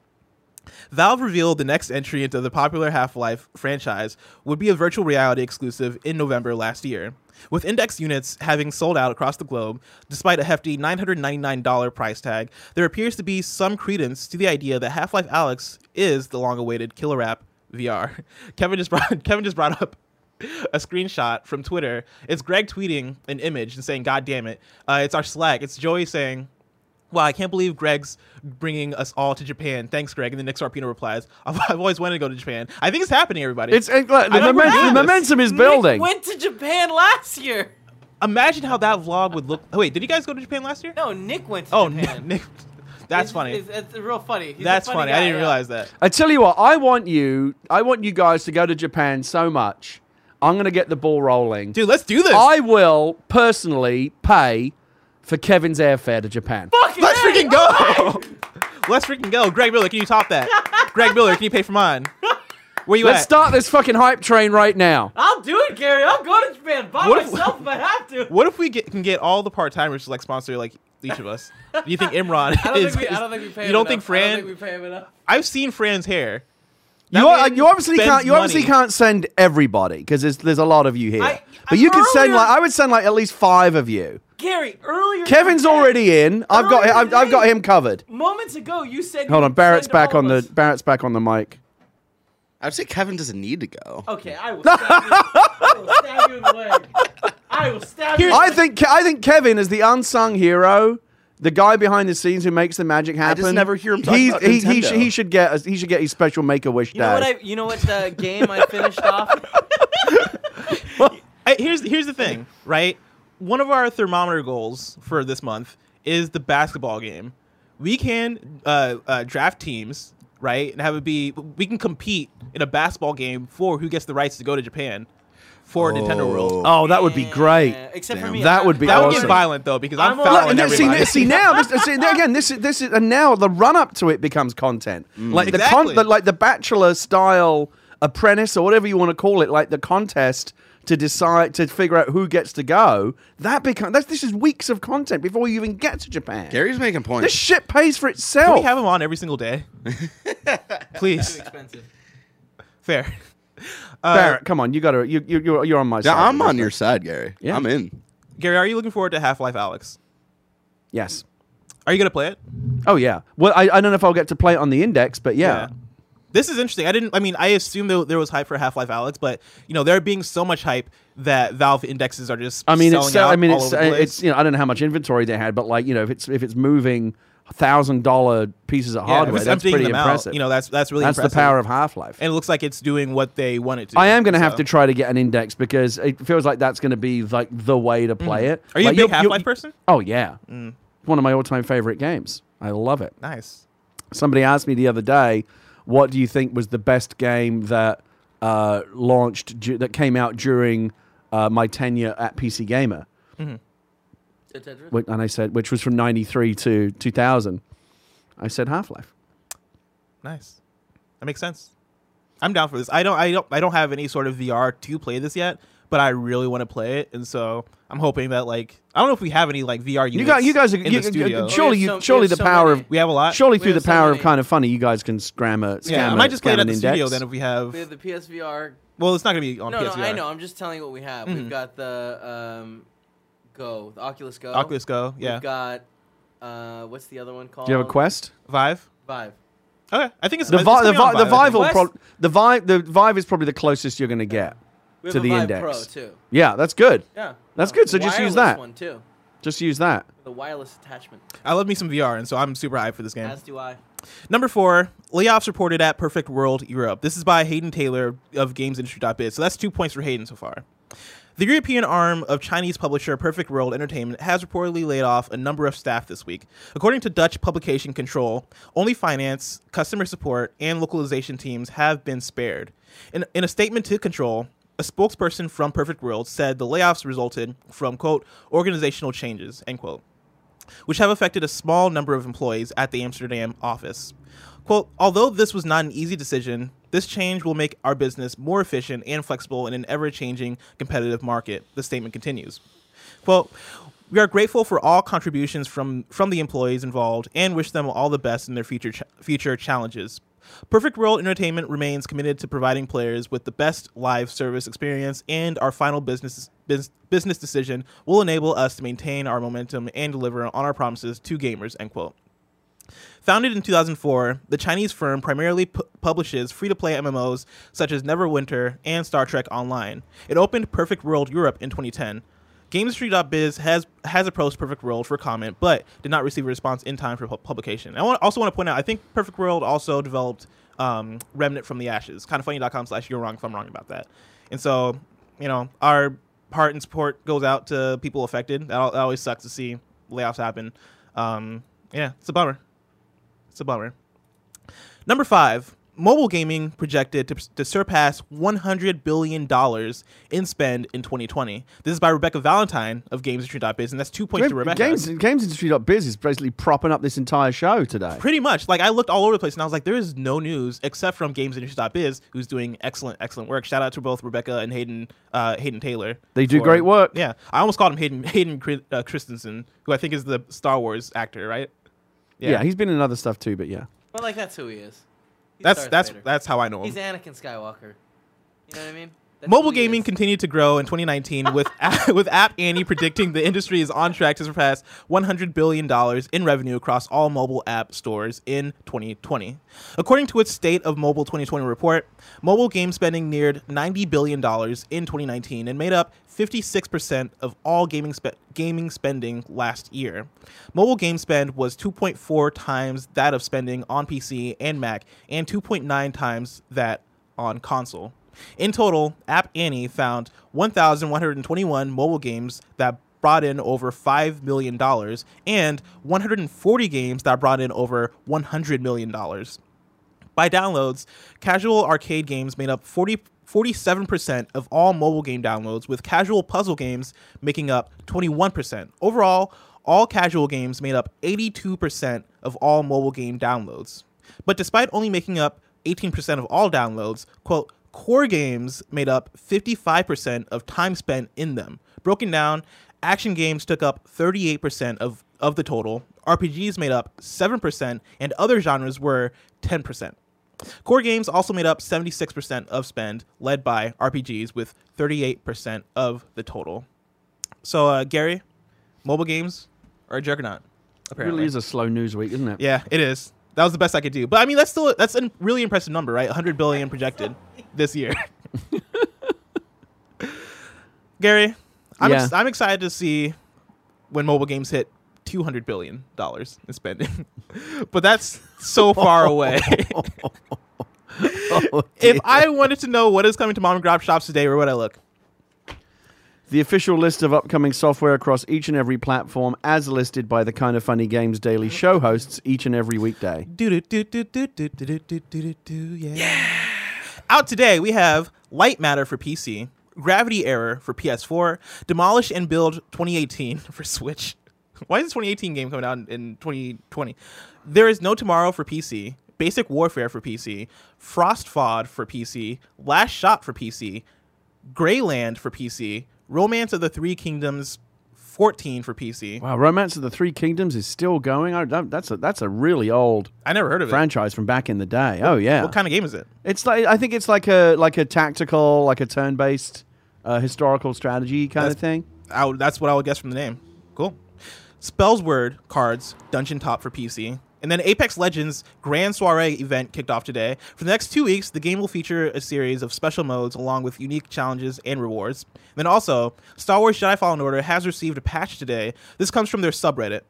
Valve revealed the next entry into the popular Half-Life franchise would be a virtual reality exclusive in November last year. With Index units having sold out across the globe, despite a hefty nine hundred ninety-nine dollars price tag, there appears to be some credence to the idea that Half-Life Alyx is the long-awaited killer app V R. Kevin just brought Kevin just brought up a screenshot from Twitter. It's Greg tweeting an image and saying, "God damn it!" Uh, it's our Slack. It's Joey saying, "Wow, I can't believe Greg's bringing us all to Japan. Thanks, Greg." And then Nick Sarpino replies, I've, I've always wanted to go to Japan. I think it's happening, everybody. It's it, look, the, I never momentum, had the this. momentum is Nick building. went to Japan last year. Imagine how that vlog would look. Oh, wait, did you guys go to Japan last year? No, Nick went to Oh, Japan. Nick. Nick. That's It's- funny. It's, it's real funny. He's a That's funny. funny. guy, I didn't yeah. realize that. I tell you what, I want you, I want you guys to go to Japan so much. I'm going to get the ball rolling. Dude, let's do this. I will personally pay for Kevin's airfare to Japan. Fucking Let's hey, freaking go. Let's freaking go. Greg Miller, can you top that? Greg Miller, can you pay for mine? Where you Let's at? start this fucking hype train right now. I'll do it, Gary. I'll go to Japan by What if- myself if I have to. What if we get, can get all the part timers to like sponsor like each of us? Do you think Imran I don't is? think we. I is- don't think we pay. you him don't enough. think I Fran? don't think we pay him enough. I've seen Fran's hair. You, That are, man you obviously spends can't. You obviously money. can't send everybody because there's there's a lot of you here. I- but you could send earlier- like I would send like at least five of you. Gary, earlier. Kevin's today- already in. I've got Earlier I've, I've got today- him covered. Moments ago, you said. Hold you on, would Barrett's send back all on the of us. Barrett's back on the mic. I'd say Kevin doesn't need to go. Okay, I will stab you. I will stab you in the leg. I will stab you. in the I leg. think Ke- I think Kevin is the unsung hero, the guy behind the scenes who makes the magic happen. just never hear him talk He's, about he, he, Nintendo. sh- he should get a, he should get his special Make a Wish You know what? day. I. You know what uh, game I finished off? I, here's here's the thing, right? One of our thermometer goals for this month is the basketball game. We can uh, uh, draft teams, right, and have it be. We can compete in a basketball game for who gets the rights to go to Japan for Nintendo World. Oh, that would be great. Yeah, Except for Damn. me, That I'm- would be That would awesome. get violent though because I'm, I'm all- fouling Look, and see, everybody. see now, this, see, again, this is this is and now the run up to it becomes content. Like the, Exactly. con- the like the Bachelor style apprentice or whatever you want to call it, like the contest to decide to figure out who gets to go. That become that's this is weeks of content before you even get to Japan. Gary's making This points. shit pays for Can itself. we have him on every single day? Please, expensive. fair. Uh, Barrett, come on, you gotta you you you're, you're on my side. Yeah, I'm with on this your thing. side, Gary. Yeah. I'm in. Gary, are you looking forward to Half-Life Alex? Yes. Are you gonna play it? Oh yeah. Well, I, I don't know if I'll get to play it on the index, but yeah. This is interesting. I didn't. I mean, I assumed there, there was hype for Half-Life Alex, but you know, there being so much hype that Valve indexes are just. I mean, selling it's uh, out I mean, all it's over the uh, place. it's you know I don't know how much inventory they had, but like you know if it's if it's moving thousand dollar pieces of Yeah, if hardware, it's that's emptying pretty them out, impressive. you know, that's that's really that's impressive. the power of Half Life. And it looks like it's doing what they want it to. I am going to have so. to try to get an index because it feels like that's going to be like the way to play it. Are you Like, a big you'll- Half-Life you'll- person? Oh yeah, one of my all time favorite games. I love it. Nice. Somebody asked me the other day, "What do you think was the best game that uh, launched du- that came out during uh, my tenure at P C Gamer?" Wh- And I said, which was from ninety-three to two thousand. I said Half Life. Nice. That makes sense. I'm down for this. I don't. I don't. I don't have any sort of V R to play this yet, but I really want to play it, and so I'm hoping that like I don't know if we have any like V R units. You got, you guys are in you, the studio. surely, We you, have so- we surely have the so power many. of we have a lot. surely We through the have so power of many. kind of funny, you guys can scram a scam yeah, I a- might just play it scam at an the studio index. then if we have. We have the P S V R. Well, it's not gonna be on No, P no, S V R. I know. I'm just telling you what we have. Mhm. We've got the um, Go, the Oculus Go. Oculus Go. Yeah. We've got uh, what's the other one called? Do you have a Quest? Vive. Vive. Okay, I think it's The it's Vi- the, coming on Vi- the Vive, I Vive think. will pro- the Vive the Vive is probably the closest you're going to get We have to a the Vive index. Pro too. Yeah, that's good. Yeah. That's No, good, so just use wireless that. one too. Just use that. The wireless attachment. I love me some V R, and so I'm super hyped for this game. As do I. Number four, layoffs reported at Perfect World Europe. This is by Hayden Taylor of Games Industry dot biz. So that's two points for Hayden so far. The European arm of Chinese publisher Perfect World Entertainment has reportedly laid off a number of staff this week. According to Dutch publication Control, only finance, customer support, and localization teams have been spared. In, in a statement to Control, a spokesperson from Perfect World said the layoffs resulted from, quote, organizational changes, end quote, which have affected a small number of employees at the Amsterdam office. Quote, although this was not an easy decision, this change will make our business more efficient and flexible in an ever-changing competitive market, the statement continues. Quote, we are grateful for all contributions from, from the employees involved and wish them all the best in their future ch- future challenges. Perfect World Entertainment remains committed to providing players with the best live service experience, and our final business bus- business decision will enable us to maintain our momentum and deliver on our promises to gamers, end quote. Founded in two thousand four, the Chinese firm primarily pu- publishes free-to-play M M Os such as Neverwinter and Star Trek Online. It opened Perfect World Europe in twenty ten. GameStreet dot biz has has approached Perfect World for comment, but did not receive a response in time for pu- publication. I want, also want to point out, I think Perfect World also developed um, Remnant from the Ashes. Kindoffunny dot com slash you're wrong if I'm wrong about that. And so, you know, our heart and support goes out to people affected. That, al- that always sucks to see layoffs happen. Um, yeah, it's a bummer. It's a bummer. Number five. mobile gaming projected to, to surpass one hundred billion dollars in spend in twenty twenty. This is by Rebecca Valentine of Games Industry dot biz, and that's two points to Rebecca. Games, Games Industry dot biz is basically propping up this entire show today. Pretty much. Like, I looked all over the place, and I was like, there is no news except from Games Industry dot biz, who's doing excellent, excellent work. Shout out to both Rebecca and Hayden uh, Hayden Taylor. They do for- great work. Yeah. I almost called him Hayden, Hayden Chri- uh, Christensen, who I think is the Star Wars actor, right? Yeah. he's been in other stuff too, but yeah. But like that's who he is. He's That's Darth that's Vader. that's how I know him. He's Anakin Skywalker. You know what I mean? That's Mobile who he gaming is. continued to grow in twenty nineteen, with with App Annie predicting the industry is on track to surpass one hundred billion dollars in revenue across all mobile app stores in twenty twenty. According to its State of Mobile twenty twenty report, mobile game spending neared ninety billion dollars in twenty nineteen and made up fifty-six percent of all gaming spe- gaming spending last year. Mobile game spend was two point four times that of spending on P C and Mac, and two point nine times that on console. In total, App Annie found one thousand one hundred twenty-one mobile games that brought in over five million dollars and one hundred forty games that brought in over one hundred million dollars. By downloads, casual arcade games made up forty, forty-seven percent of all mobile game downloads, with casual puzzle games making up twenty-one percent. Overall, all casual games made up eighty-two percent of all mobile game downloads. But despite only making up eighteen percent of all downloads, quote, core games made up fifty-five percent of time spent in them. Broken down, action games took up thirty-eight percent of, of the total, R P Gs made up seven percent, and other genres were ten percent. Core games also made up seventy-six percent of spend, led by R P Gs with thirty-eight percent of the total. So, uh, Gary, mobile games are a juggernaut, It apparently. really is a slow news week, isn't it? Yeah, it is. That was the best I could do. But I mean, that's still that's a really impressive number, right? one hundred billion projected this year. Gary, I'm Yeah. ex- I'm excited to see when mobile games hit two hundred billion dollars in spending. But that's so far away. Oh, If dear. I wanted to know what is coming to mom and grab shops today, where would I look? The official list of upcoming software across each and every platform, as listed by the Kind of Funny Games Daily show hosts each and every weekday. Do do do do do do do do do do yeah. Out today we have Light Matter for P C, Gravity Error for P S four, Demolish and Build twenty eighteen for Switch. Why is this twenty eighteen game coming out in, in twenty twenty? There is No Tomorrow for P C, Basic Warfare for P C, Frostfod for P C, Last Shot for P C, Greyland for P C, Romance of the Three Kingdoms fourteen for P C. Wow, Romance of the Three Kingdoms is still going. I, that- that's a that's a really old I never heard of it. franchise from back in the day. Oh yeah, What kind of game is it? it's like I think it's like a like a tactical, like a turn-based uh, historical strategy kind That's- of thing. I would, that's what I would guess from the name. Cool. Spells Word cards, Dungeon Top for P C. And then Apex Legends Grand Soiree event kicked off today. For the next two weeks, the game will feature a series of special modes along with unique challenges and rewards. And then also, Star Wars Jedi Fallen Order has received a patch today. This comes from their subreddit.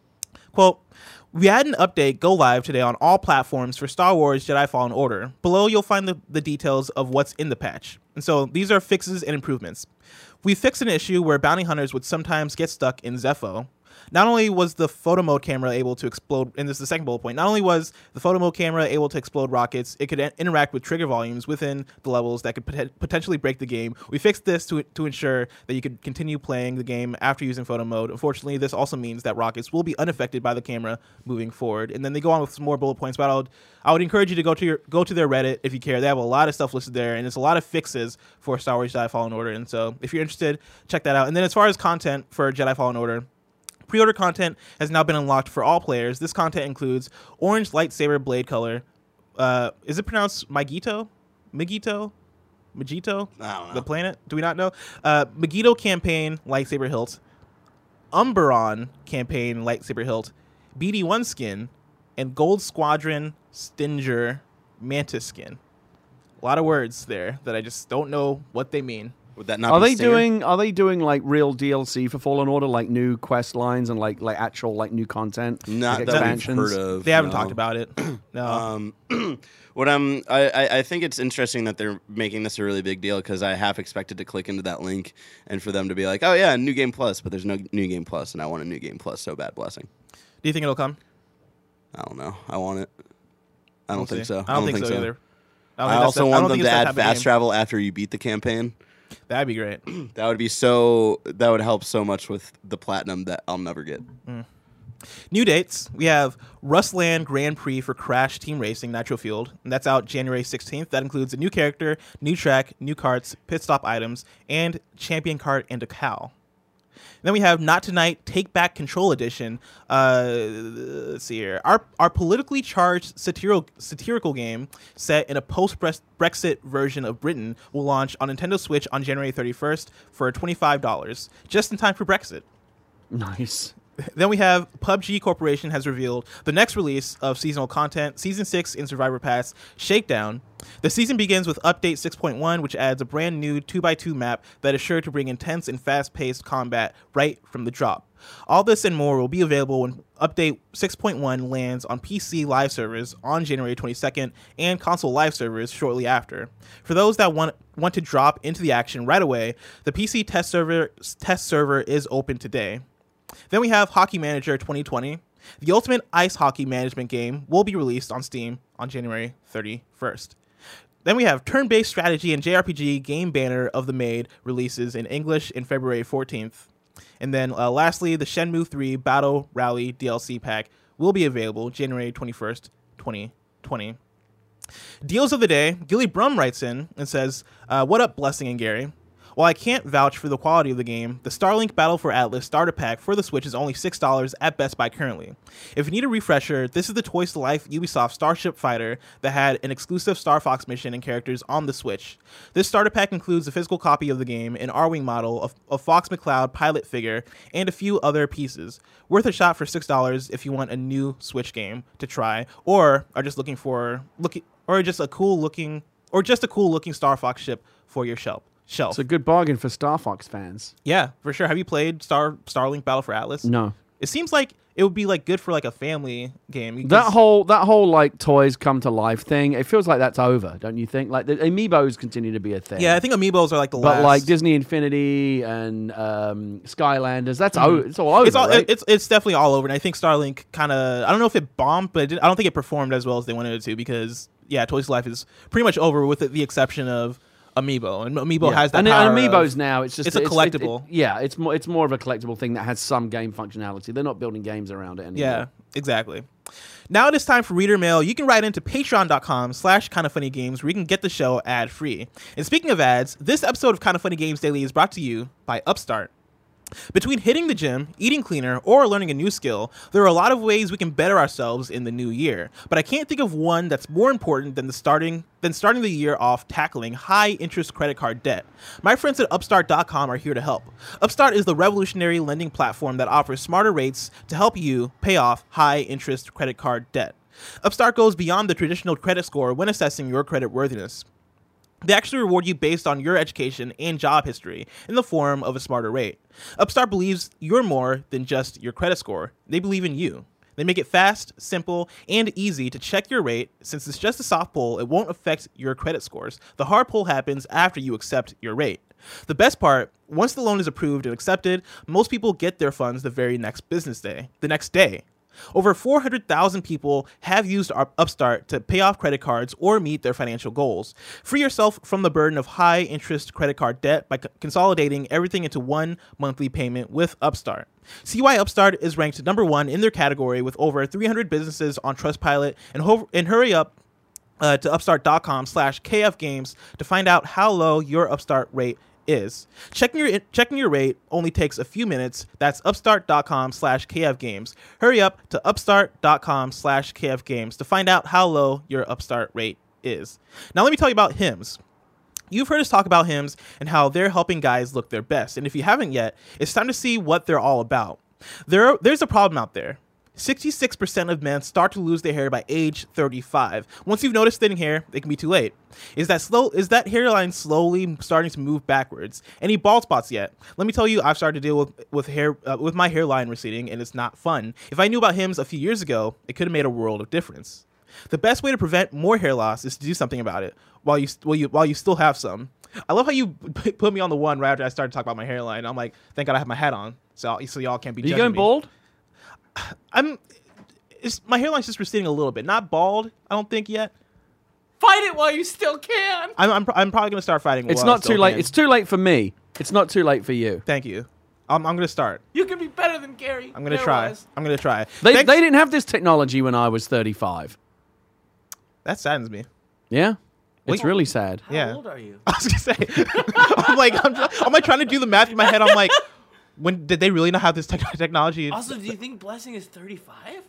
Quote, we had an update go live today on all platforms for Star Wars Jedi Fallen Order. Below, you'll find the, the details of what's in the patch. And so these are fixes and improvements. We fixed an issue where bounty hunters would sometimes get stuck in Zepho. Not only was the photo mode camera able to explode, and this is the second bullet point, not only was the photo mode camera able to explode rockets, it could in- interact with trigger volumes within the levels that could pot- potentially break the game. We fixed this to to ensure that you could continue playing the game after using photo mode. Unfortunately, this also means that rockets will be unaffected by the camera moving forward. And then they go on with some more bullet points, but I would, I would encourage you to go to your go to their Reddit if you care. They have a lot of stuff listed there, and it's a lot of fixes for Star Wars Jedi Fallen Order. And so if you're interested, check that out. And then as far as content for Jedi Fallen Order, pre-order content has now been unlocked for all players. This content includes orange lightsaber blade color. Uh, is it pronounced Magito? Magito? Magito? I don't know. The planet? Do we not know? Uh, Megiddo campaign lightsaber hilt. Umberon campaign lightsaber hilt. B D one skin. And Gold Squadron Stinger mantis skin. A lot of words there that I just don't know what they mean. Would that not Are be they Stinger? doing Are they doing like real D L C for Fallen Order, like new quest lines and like like actual like new content, Not like that we've expansions? heard of. They haven't no. talked about it. No. Um, what I'm, I, I- I think it's interesting that they're making this a really big deal because I half expected to click into that link and for them to be like, oh yeah, New Game Plus, but there's no New Game Plus, and I want a New Game Plus so bad. Blessing. Do you think it'll come? I don't know. I want it. I don't We'll think see. so. I don't, think, so, either. I, don't I think also that's the- I want don't them think to it's that add type of fast game. travel after you beat the campaign. That'd be great. That would be so. That would help so much with the platinum that I'll never get. New dates. We have Rustland Grand Prix for Crash Team Racing Nitro Field, and that's out January sixteenth. That includes a new character, new track, new carts, pit stop items, and champion cart and decal. Then we have Not Tonight Take Back Control Edition. Uh, let's see here. Our our politically charged satirical, satirical game set in a post-Brexit version of Britain will launch on Nintendo Switch on January thirty-first for twenty-five dollars, just in time for Brexit. Nice. Then we have P U B G Corporation has revealed the next release of seasonal content, Season six in Survivor Pass Shakedown. The season begins with Update six point one, which adds a brand new two by two map that is sure to bring intense and fast-paced combat right from the drop. All this and more will be available when Update six point one lands on P C live servers on January twenty-second and console live servers shortly after. For those that want want to drop into the action right away, the P C test server test server is open today. Then we have Hockey Manager twenty twenty. The ultimate ice hockey management game will be released on Steam on January thirty-first. Then we have turn-based strategy and J R P G game Banner of the Maid releases in English in February fourteenth. And then uh, lastly, the Shenmue three Battle Rally D L C pack will be available January twenty-first, twenty twenty. Deals of the day, Gilly Brum writes in and says, uh, what up, Blessing and Gary? While I can't vouch for the quality of the game, the Starlink Battle for Atlas starter pack for the Switch is only six dollars at Best Buy currently. If you need a refresher, this is the Toys to Life Ubisoft Starship Fighter that had an exclusive Star Fox mission and characters on the Switch. This starter pack includes a physical copy of the game, an R-Wing model, a, a Fox McCloud pilot figure, and a few other pieces. Worth a shot for six dollars if you want a new Switch game to try, or are just looking for looking, or just a cool looking, or just a cool looking Star Fox ship for your shelf. Shelf. It's a good bargain for Star Fox fans. Yeah, for sure. Have you played Star Starlink Battle for Atlas? No. It seems like it would be like good for like a family game. That because- whole that whole like toys come to life thing, it feels like that's over, don't you think? Like the amiibos continue to be a thing. Yeah, I think amiibos are like the but last. like Disney Infinity and um, Skylanders, that's o- it's all over. it's all, right? it's it's definitely all over, and I think Starlink kind of I don't know if it bombed, but it did, I don't think it performed as well as they wanted it to because yeah, Toys to Life is pretty much over with the, the exception of Amiibo, and Amiibo Yeah. has that and, power and of- amiibos now. It's just it's a it- it- collectible. yeah, it's more it's more of a collectible thing that has some game functionality. They're not building games around it anymore. Yeah, exactly. Now it is time for reader mail. You can write into patreon.com slash kind of funny games where you can get the show ad free. And speaking of ads, this episode of Kind of Funny Games Daily is brought to you by Upstart. Between hitting the gym, eating cleaner, or learning a new skill, there are a lot of ways we can better ourselves in the new year. But I can't think of one that's more important than the starting than starting the year off tackling high-interest credit card debt. My friends at Upstart dot com are here to help. Upstart is the revolutionary lending platform that offers smarter rates to help you pay off high-interest credit card debt. Upstart goes beyond the traditional credit score when assessing your credit worthiness. They actually reward you based on your education and job history in the form of a smarter rate. Upstart believes you're more than just your credit score. They believe in you. They make it fast, simple, and easy to check your rate. Since it's just a soft pull, it won't affect your credit scores. The hard pull happens after you accept your rate. The best part, once the loan is approved and accepted, most people get their funds the very next business day, the next day. Over four hundred thousand people have used Upstart to pay off credit cards or meet their financial goals. Free yourself from the burden of high-interest credit card debt by c- consolidating everything into one monthly payment with Upstart. See why Upstart is ranked number one in their category with over three hundred businesses on Trustpilot, and, ho- and hurry up uh, to upstart.com slash kfgames to find out how low your Upstart rate is. Checking your checking your rate only takes a few minutes. That's upstart.com slash kfgames. Hurry up to upstart.com slash kfgames to find out how low your Upstart rate is. Now let me tell you about Hims. You've heard us talk about Hims and how they're helping guys look their best. And if you haven't yet, it's time to see what they're all about. There are, there's a problem out there. sixty-six percent of men start to lose their hair by age thirty-five. Once you've noticed thinning hair, it can be too late. Is that slow? Is that hairline slowly starting to move backwards? Any bald spots yet? Let me tell you, I've started to deal with with hair uh, with my hairline receding, and it's not fun. If I knew about Hims a few years ago, it could have made a world of difference. The best way to prevent more hair loss is to do something about it while you while you while you still have some. I love how you put me on the one right after I started talking about my hairline. I'm like, thank God I have my hat on, so so y'all can't be. Are you judging going me. bald? I'm. it's, my hairline's just receding a little bit. Not bald, I don't think yet. Fight it while you still can. I'm I'm, I'm probably gonna start fighting. It's while I not still too late. can. It's too late for me. It's not too late for you. Thank you. I'm I'm gonna start. You can be better than Gary. I'm gonna try. hair-wise. I'm gonna try. They Thanks- they didn't have this technology when I was thirty-five. That saddens me. Yeah, it's Wait. really sad. How Yeah. old are you? I was gonna say. I'm like, I'm, I'm like trying to do the math in my head. I'm like, when did they really not have this tech technology? Also, do you think Blessing is thirty-five?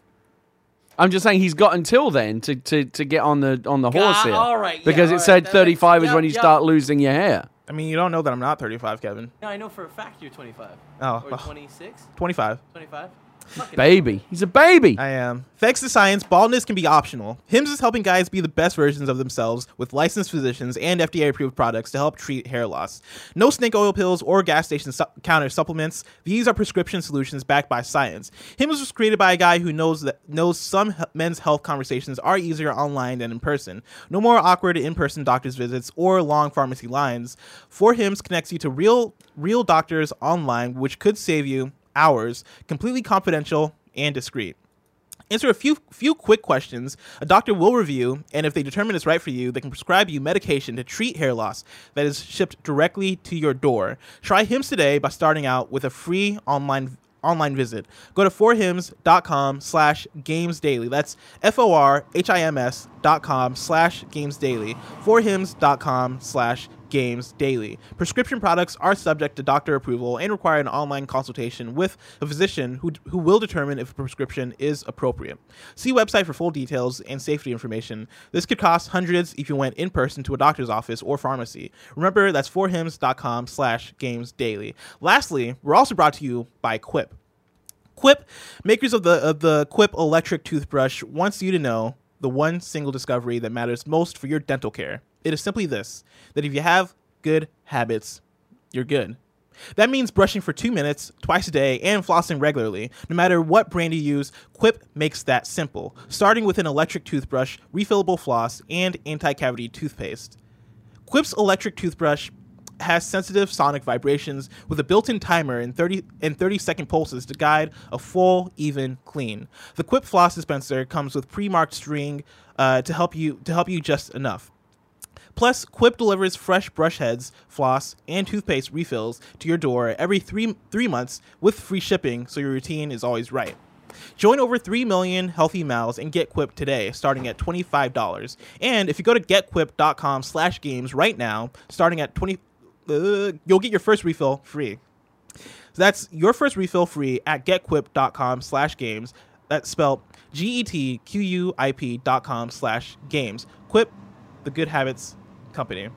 I'm just saying he's got until then to, to, to get on the on the horse Ah, here. all right, yeah, because all it right, said that- thirty-five is yep, when you yep. start losing your hair. I mean, you don't know that I'm not thirty-five, Kevin. No, I know for a fact you're twenty-five. Oh, Or well. twenty-six? twenty-five. twenty-five? Fucking Baby, he's a baby. I am. Thanks to science, baldness can be optional. Hims is helping guys be the best versions of themselves with licensed physicians and F D A-approved products to help treat hair loss. No snake oil pills or gas station su- counter supplements. These are prescription solutions backed by science. Hims was created by a guy who knows that knows some he- men's health conversations are easier online than in person. No more awkward in-person doctor's visits or long pharmacy lines. For Hims connects you to real real doctors online, which could save you hours, completely confidential and discreet. Answer a few few quick questions. A doctor will review, and if they determine it's right for you, they can prescribe you medication to treat hair loss that is shipped directly to your door. Try Hims today by starting out with a free online online visit. Go to forhims.com slash games daily. That's F-O-R-H-I-M-S dot com slash games daily. forhims.com slash games daily. Prescription products are subject to doctor approval and require an online consultation with a physician who, who will determine if a prescription is appropriate. See website for full details and safety information. This could cost hundreds if you went in person to a doctor's office or pharmacy. Remember, that's forhims.com slash games daily. Lastly, we're also brought to you by Quip. Quip, makers of the of the Quip electric toothbrush, wants you to know the one single discovery that matters most for your dental care. It is simply this, that if you have good habits, you're good. That means brushing for two minutes twice a day and flossing regularly. No matter what brand you use, Quip makes that simple, starting with an electric toothbrush, refillable floss, and anti-cavity toothpaste. Quip's electric toothbrush has sensitive sonic vibrations with a built-in timer and thirty and thirty second pulses to guide a full, even clean. The Quip floss dispenser comes with pre-marked string uh, to help you to help you just enough. Plus, Quip delivers fresh brush heads, floss, and toothpaste refills to your door every three three months with free shipping, so your routine is always right. Join over three million healthy mouths and get Quip today, starting at twenty-five dollars. And if you go to getquip.com slash games right now, starting at twenty, uh, you'll get your first refill free. So that's your first refill free at getquip.com slash games. That's spelled G E T Q U I P dot com slash games. Quip, the good habits company.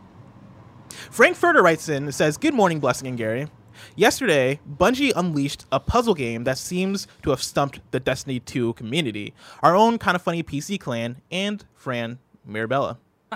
Frank Furter writes in and says, "Good morning, Blessing and Gary. Yesterday, Bungie unleashed a puzzle game that seems to have stumped the Destiny two community, our own kind of funny P C clan, and Fran Mirabella.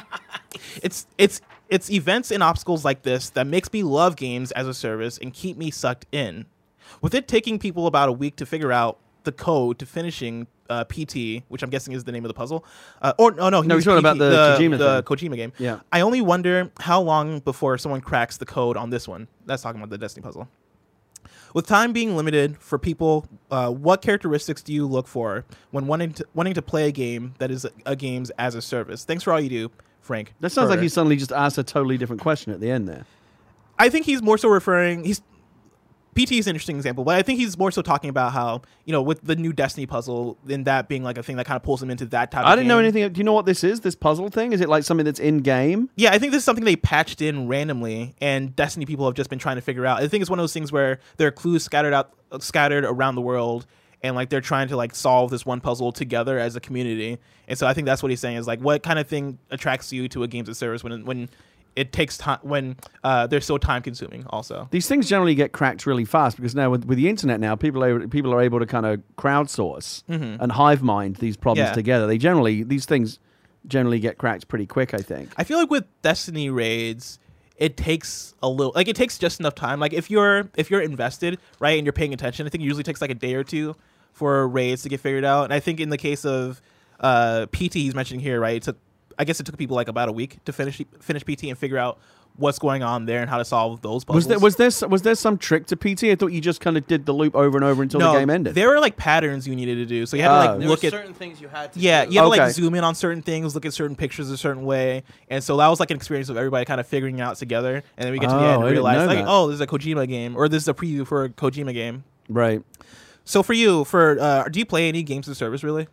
It's it's it's events and obstacles like this that makes me love games as a service and keep me sucked in. With it taking people about a week to figure out the code to finishing uh, P T, which I'm guessing is the name of the puzzle, uh, or no, no, he No, means he's talking about P T, the Kojima the thing. Kojima game. Yeah. I only wonder how long before someone cracks the code on this one. That's talking about the Destiny puzzle. With time being limited for people, uh, what characteristics do you look for when wanting to wanting to play a game that is a, a games as a service? Thanks for all you do, Frank." That sounds like Furter. he suddenly just asked a totally different question at the end there. I think he's more so referring. He's P T is an interesting example, but I think he's more so talking about how, you know, with the new Destiny puzzle, and that being like a thing that kind of pulls him into that type. I of didn't know game. anything. Do you know what this is? This puzzle thing? Is it like something that's in game? Yeah, I think this is something they patched in randomly, and Destiny people have just been trying to figure out. I think it's one of those things where there are clues scattered out, scattered around the world, and like they're trying to like solve this one puzzle together as a community. And so I think that's what he's saying is like, what kind of thing attracts you to a games of service when when it takes time, when uh, they're so time consuming also. These things generally get cracked really fast because now with, with the internet now, people are people are able to kind of crowdsource and hive mind these problems Yeah. together. They generally these things generally get cracked pretty quick, I think. I feel like with Destiny raids, it takes a little, like it takes just enough time. Like if you're if you're invested, right, and you're paying attention, I think it usually takes like a day or two for raids to get figured out. And I think in the case of uh, P T, he's mentioning here, right, it took, I guess it took people like about a week to finish finish P T and figure out what's going on there and how to solve those puzzles. Was there was there s- was there some trick to P T? I thought you just kind of did the loop over and over until no, the game ended. there were like patterns you needed to do, so you had to Oh. like There look were at certain things you had to yeah, do. you had to Okay. like zoom in on certain things, look at certain pictures a certain way, and so that was like an experience of everybody kind of figuring it out together, and then we get to the Oh, end I and didn't realize know like, that. oh, this is a Kojima game, or this is a preview for a Kojima game. Right. So for you, for uh, do you play any games of service really?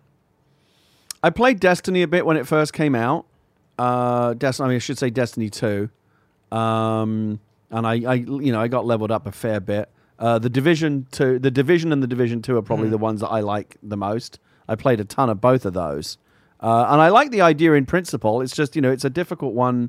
I played Destiny a bit when it first came out. Uh, Destiny, I mean, I should say Destiny two. Um, and I, I, you know, I got leveled up a fair bit. Uh, the Division two, the Division and the Division two are probably Mhm. the ones that I like the most. I played a ton of both of those, uh, and I like the idea in principle. It's just, you know, it's a difficult one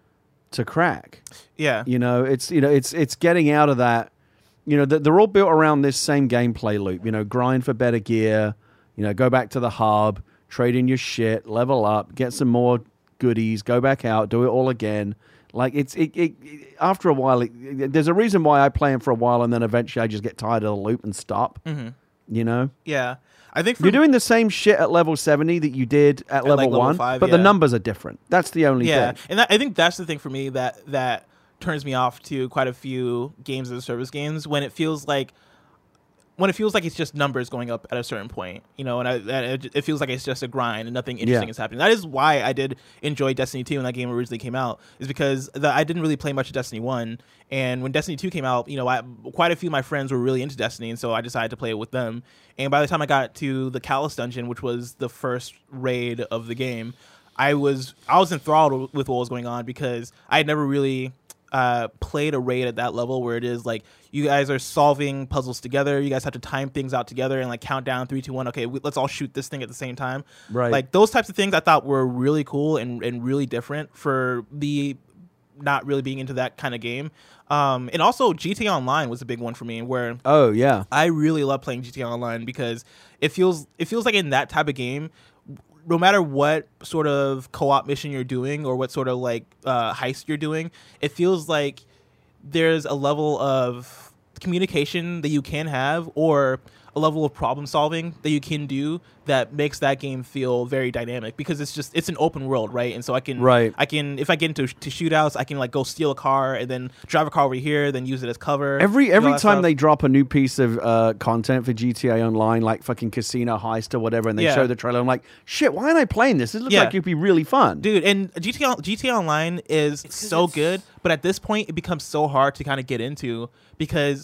to crack. Yeah. You know, it's you know, it's it's getting out of that. You know, th- they're all built around this same gameplay loop. You know, grind for better gear. You know, go back to the hub, trade in your shit, level up, get some more goodies, go back out, do it all again. Like it's it, it, it after a while. It, it- there's a reason why I play them for a while, and then eventually I just get tired of the loop and stop. hmm You know, Yeah. I think for you're doing the same shit at level seventy that you did at, level like, level one, five, but the yeah. numbers are different. That's the only yeah, thing. and that, I think that's the thing for me that that turns me off to quite a few games as a service games when it feels like when it feels like it's just numbers going up at a certain point, you know, and, I, and it, it feels like it's just a grind and nothing interesting Yeah. is happening. That is why I did enjoy Destiny two when that game originally came out, is because the, I didn't really play much of Destiny one, and when Destiny two came out, you know, I, quite a few of my friends were really into Destiny, and so I decided to play it with them. And by the time I got to the Callus dungeon, which was the first raid of the game, I was I was enthralled with what was going on because I had never really uh, played a raid at that level where it is like you guys are solving puzzles together. You guys have to time things out together and like count down three, two, one. Okay, we, let's all shoot this thing at the same time. Right. Like those types of things I thought were really cool and, and really different for the not really being into that kind of game. Um, and also G T A Online was a big one for me where Oh yeah, I really love playing G T A Online because it feels it feels like in that type of game, no matter what sort of co-op mission you're doing or what sort of like uh, heist you're doing, it feels like there's a level of communication that you can have or a level of problem solving that you can do that makes that game feel very dynamic because it's just it's an open world, right? And so I can Right. I can if I get into to shootouts, I can like go steal a car and then drive a car over here, then use it as cover. Every and all every that time stuff. they drop a new piece of uh, content for G T A Online, like fucking casino heist or whatever, and they Yeah. show the trailer, I'm like, shit, why aren't I playing this? This looks Yeah. like it'd be really fun. Dude, and G T A G T A Online is 'cause so it's- good, but at this point it becomes so hard to kind of get into because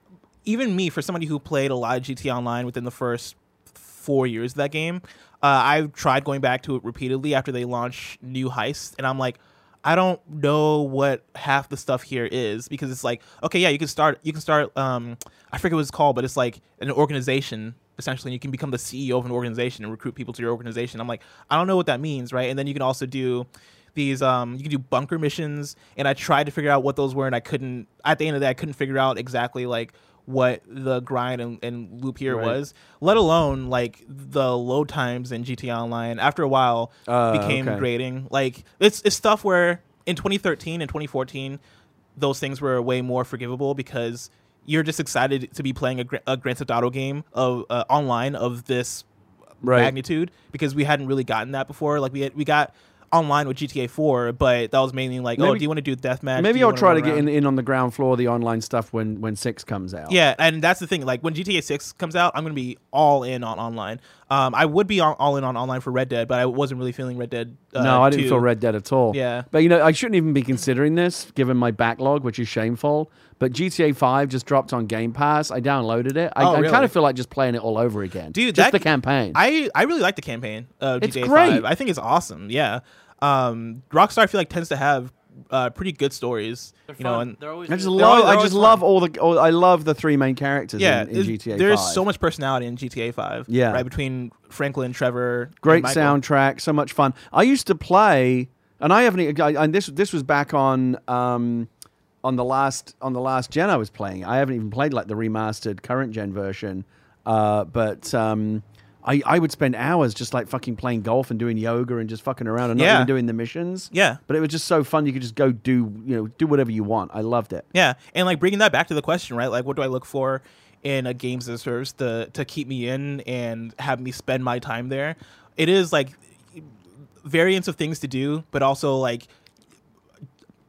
even me, for somebody who played a lot of G T A Online within the first four years of that game, uh, I've tried going back to it repeatedly after they launch new heists, and I'm like, I don't know what half the stuff here is because it's like, okay, yeah, you can start, you can start, um, I forget what it's called, but it's like an organization essentially, and you can become the C E O of an organization and recruit people to your organization. I'm like, I don't know what that means, right? And then you can also do these, um, you can do bunker missions, and I tried to figure out what those were, and I couldn't. At the end of the day, I couldn't figure out exactly like what the grind and, and loop here Right. was. Let alone like the load times in G T A Online. After a while, Uh, became okay. grating. Like it's it's stuff where in twenty thirteen and twenty fourteen, those things were way more forgivable because you're just excited to be playing a, Gra- a Grand Theft Auto game of uh, online of this Right. magnitude because we hadn't really gotten that before. Like we had, we got online with G T A four, but that was mainly like, oh, Maybe- do you want to do deathmatch? Maybe Do you I'll wanna try run to get in, around? in on the ground floor of the online stuff when, when six comes out. Yeah, and that's the thing. Like when G T A six comes out, I'm gonna be all in on online. Um, I would be all, all in on online for Red Dead, but I wasn't really feeling Red Dead. Uh, no, I didn't two. feel Red Dead at all. Yeah. But, you know, I shouldn't even be considering this given my backlog, which is shameful. But G T A five just dropped on Game Pass. I downloaded it. I, Oh, I really? kind of feel like just playing it all over again. Dude, just that- the campaign. I, I really like the campaign of It's G T A great. five. I think it's awesome. Yeah. Um, Rockstar, I feel like tends to have uh, pretty good stories. They're you know, fun. and They're always I just really- they're love. always- I they're just always love fun. all the. All, I love the three main characters yeah, in, in it's- G T A there's five. so much personality in G T A five. Yeah. right between Franklin, Trevor, Great and Michael. soundtrack, so much fun. I used to play, and I haven't. e- I, and this this was back on um, on the last on the last gen I was playing. I haven't even played like the remastered current gen version, uh, but um, I I would spend hours just like fucking playing golf and doing yoga and just fucking around and not Yeah. even doing the missions. Yeah. But it was just so fun. You could just go do you know do whatever you want. I loved it. Yeah, and like bringing that back to the question, right? Like, what do I look for in a games as a service to to keep me in and have me spend my time there? It is like variants of things to do, but also like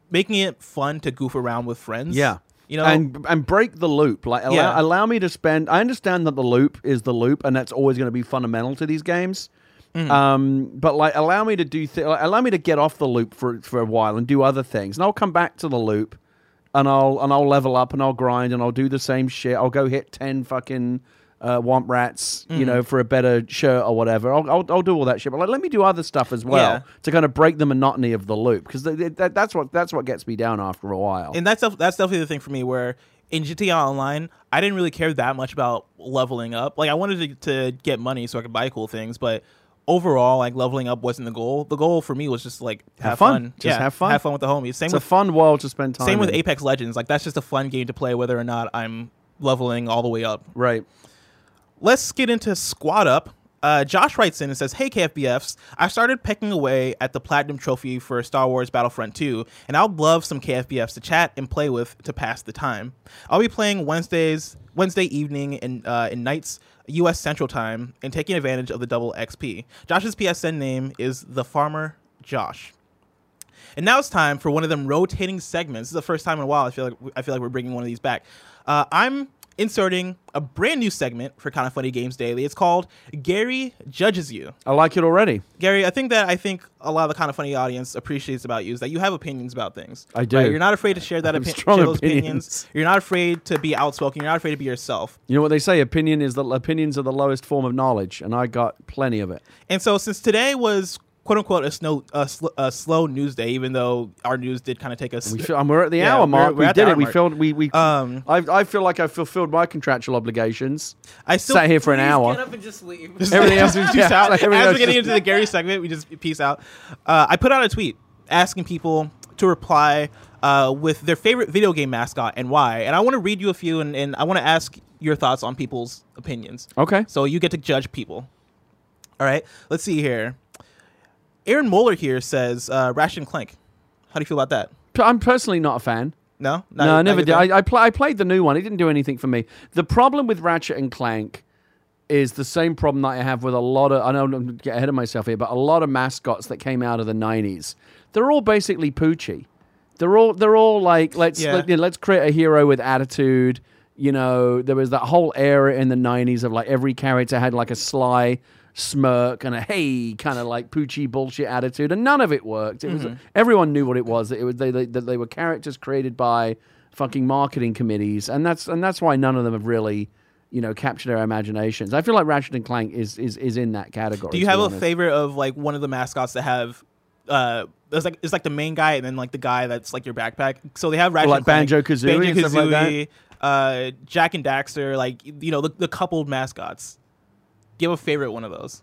making it fun to goof around with friends. Yeah. You know, and and break the loop. Like allow, Yeah. allow me to spend. I understand that the loop is the loop, and that's always going to be fundamental to these games. Mm-hmm. Um, but like, allow me to do. Th- allow me to get off the loop for for a while and do other things, and I'll come back to the loop, and I'll and I'll level up and I'll grind and I'll do the same shit. I'll go hit ten fucking uh, Womp Rats, you Mm-hmm. know, for a better shirt or whatever. I'll, I'll I'll do all that shit. But like, let me do other stuff as well Yeah. to kind of break the monotony of the loop, because th- th- that, that's what that's what gets me down after a while. and that's def- that's definitely the thing for me where in G T A Online I didn't really care that much about leveling up. Like I wanted to, to get money so I could buy cool things, but overall like leveling up wasn't the goal. The goal for me was just like have, Have fun. Just yeah, have fun. have fun with the homies. Same It's a with fun world to spend time. same with in. Apex Legends. Like that's just a fun game to play whether or not I'm leveling all the way up. Right. Let's get into Squad Up. Uh, Josh writes in and says, "Hey K F B Fs, I started pecking away at the Platinum Trophy for Star Wars Battlefront two, and I'd love some K F B Fs to chat and play with to pass the time. I'll be playing Wednesdays, Wednesday evening and uh, in nights U S Central Time and taking advantage of the double X P. Josh's P S N name is The Farmer Josh." And now it's time for one of them rotating segments. This is the first time in a while I feel like I feel like we're bringing one of these back. Uh, I'm inserting a brand new segment for Kind of Funny Games Daily. It's called Gary Judges You. I like it already. Gary, I think that I think a lot of the Kind of Funny audience appreciates about you is that you have opinions about things. I do. Right? You're not afraid to share that I have opi- strong share those opinions. opinions. You're not afraid to be outspoken. You're not afraid to be yourself. You know what they say? Opinion is the opinions are the lowest form of knowledge, and I got plenty of it. And so since today was quote unquote a, snow, a, sl- a slow news day, even though our news did kind of take us. We feel, and we're at the Yeah, hour we're- mark. we're we at the did hour it. We mark. filled. We we. Um, I I feel like I fulfilled my contractual obligations. I still Sat here for an Please hour. Get up and just leave. Everything else is peace yeah, out. everything As else we're getting is- into the Gary segment, we just peace out. Uh, I put out a tweet asking people to reply uh, with their favorite video game mascot and why. And I want to read you a few, and, and I want to ask your thoughts on people's opinions. Okay. So you get to judge people. All right. Let's see here. Aaron Moeller here says uh, Ratchet and Clank. How do you feel about that? P- I'm personally not a fan. No? Not- no, I not never your did. thing? I I, pl- I played the new one. It didn't do anything for me. The problem with Ratchet and Clank is the same problem that I have with a lot of. I don't want to get ahead of myself here, but a lot of mascots that came out of the nineties. They're all basically Poochie. They're all they're all like let's Yeah. let, us create a hero with attitude. You know, there was that whole era in the nineties of like every character had like a sly smirk and a hey kind of like Poochie bullshit attitude, and none of it worked. It was everyone knew what it was. It was they, they that they were characters created by fucking marketing committees, and that's and that's why none of them have really, you know, captured our imaginations. I feel like Ratchet and Clank is is is in that category. Do you to have be a honest. favorite of like one of the mascots that have uh it's like it's like the main guy and then like the guy that's like your backpack. So they have Ratchet like and Clank, Banjo-Kazooie and stuff like that? Banjo-Kazooie, uh Jack and Daxter, like you know, the, the coupled mascots. Do you have a favorite one of those?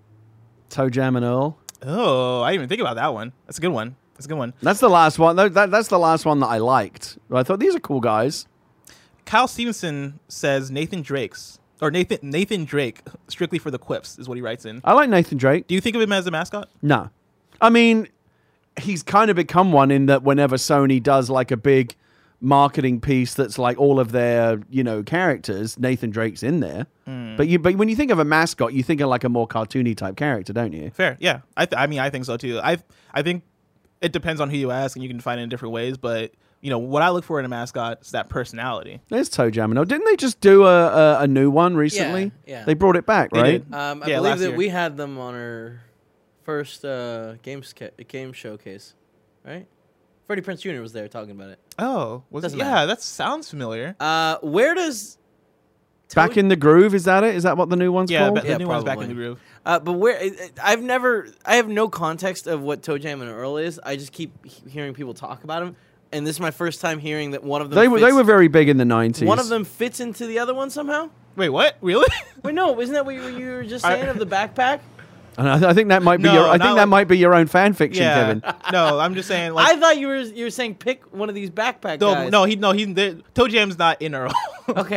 Toe Jam and Earl? Oh, I didn't even think about that one. That's a good one. That's a good one. That's the last one. That, that, that's the last one that I liked. I thought these are cool guys. Kyle Stevenson says Nathan Drake's or Nathan Nathan Drake, strictly for the quips, is what he writes in. I like Nathan Drake. Do you think of him as a mascot? No. I mean, he's kind of become one in that whenever Sony does like a big marketing piece that's like all of their, you know, characters, Nathan Drake's in there. Mm. But you but when you think of a mascot, you think of like a more cartoony type character, don't you? Fair, yeah. I th- I mean, I think so too. I I think it depends on who you ask, and you can find it in different ways. But you know, what I look for in a mascot is that personality. There's Toe Jam and Earl. Didn't they just do a, a, a new one recently? yeah. They brought it back, They right? did. Um, I Yeah, believe last that year. we had them on our first uh, games ca- game showcase, right? Freddie Prinze Junior was there talking about it. Oh, was it? Doesn't Yeah, matter. that sounds familiar. Uh, where does Back Toad- in the Groove, is that it? Is that what the new one's Yeah, called? but the Yeah, new one's back in probably. the groove. Uh, but where I- I- I've never, I have no context of what Toe Jam and Earl is. I just keep he- hearing people talk about him, and this is my first time hearing that one of them. They were fits, they were very big in the nineties. One of them fits into the other one somehow. Wait, what? Really? Wait, no, isn't that what you were, you were just I- saying of the backpack? And I, I think that might be No, your. I not think that like- might be your own fan fiction, yeah. Kevin. No, I'm just saying. Like, I thought you were you were saying pick one of these backpack no, guys. no, he no, he. the- Toe Jam's not in Earl. Okay.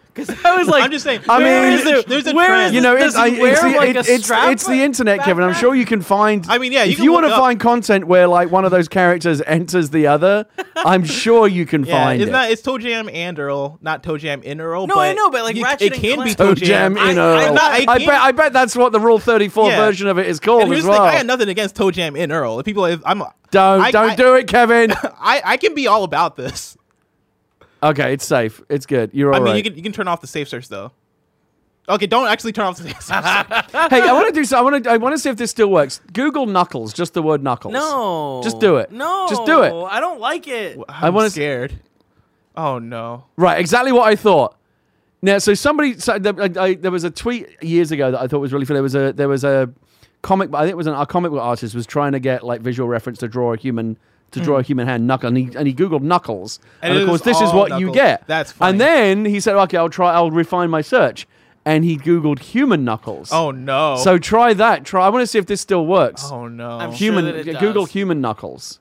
Because I was like, I'm just saying. I where mean, is it? there's a Where trend. is You know, it? it's, Does I, he wear, it's, the, like, it- a it's, strap it's the internet, Kevin. I'm backpack? sure you can find. I mean, yeah, you if can you look want to up- find content where like one of those characters enters the other, I'm sure you can Yeah, find it's it. not. It's Toe Jam and Earl, not Toe Jam in Earl. No, but I know, but, like, you- Ratchet it and can be Clank- Toe Toe Jam. Jam in I- Earl. I'm not- I I can't- bet. I bet that's what the Rule thirty-four Yeah. version of it is called And here's as the thing, well. I got nothing against Toe Jam in Earl. If people, if I'm, Don't I- don't I- do it, Kevin. I, I can be all about this. Okay, it's safe. It's good. You're I all mean, right. you can you can turn off the safe search though. Okay, don't actually turn off the safe search. Hey, I want to do so. I want to. I want to see if this still works. Google Knuckles, just the word Knuckles. No. Just do it. No. Just do it. I don't like it. I'm I wanna- scared. Oh no. Right, exactly what I thought. Now, so somebody, so there, I, I, there was a tweet years ago that I thought was really funny. There was a there was a comic, I think it was an, a comic book artist was trying to get like visual reference to draw a human to draw a human hand knuckle, and he and he googled knuckles, and, And of it course was this is all what you knuckles. get. That's funny. And then he said, okay, I'll try, I'll refine my search, and he googled human knuckles. Oh no. So try that. Try. I want to see if this still works. Oh no. I'm I'm, sure human. that it Google does. human knuckles.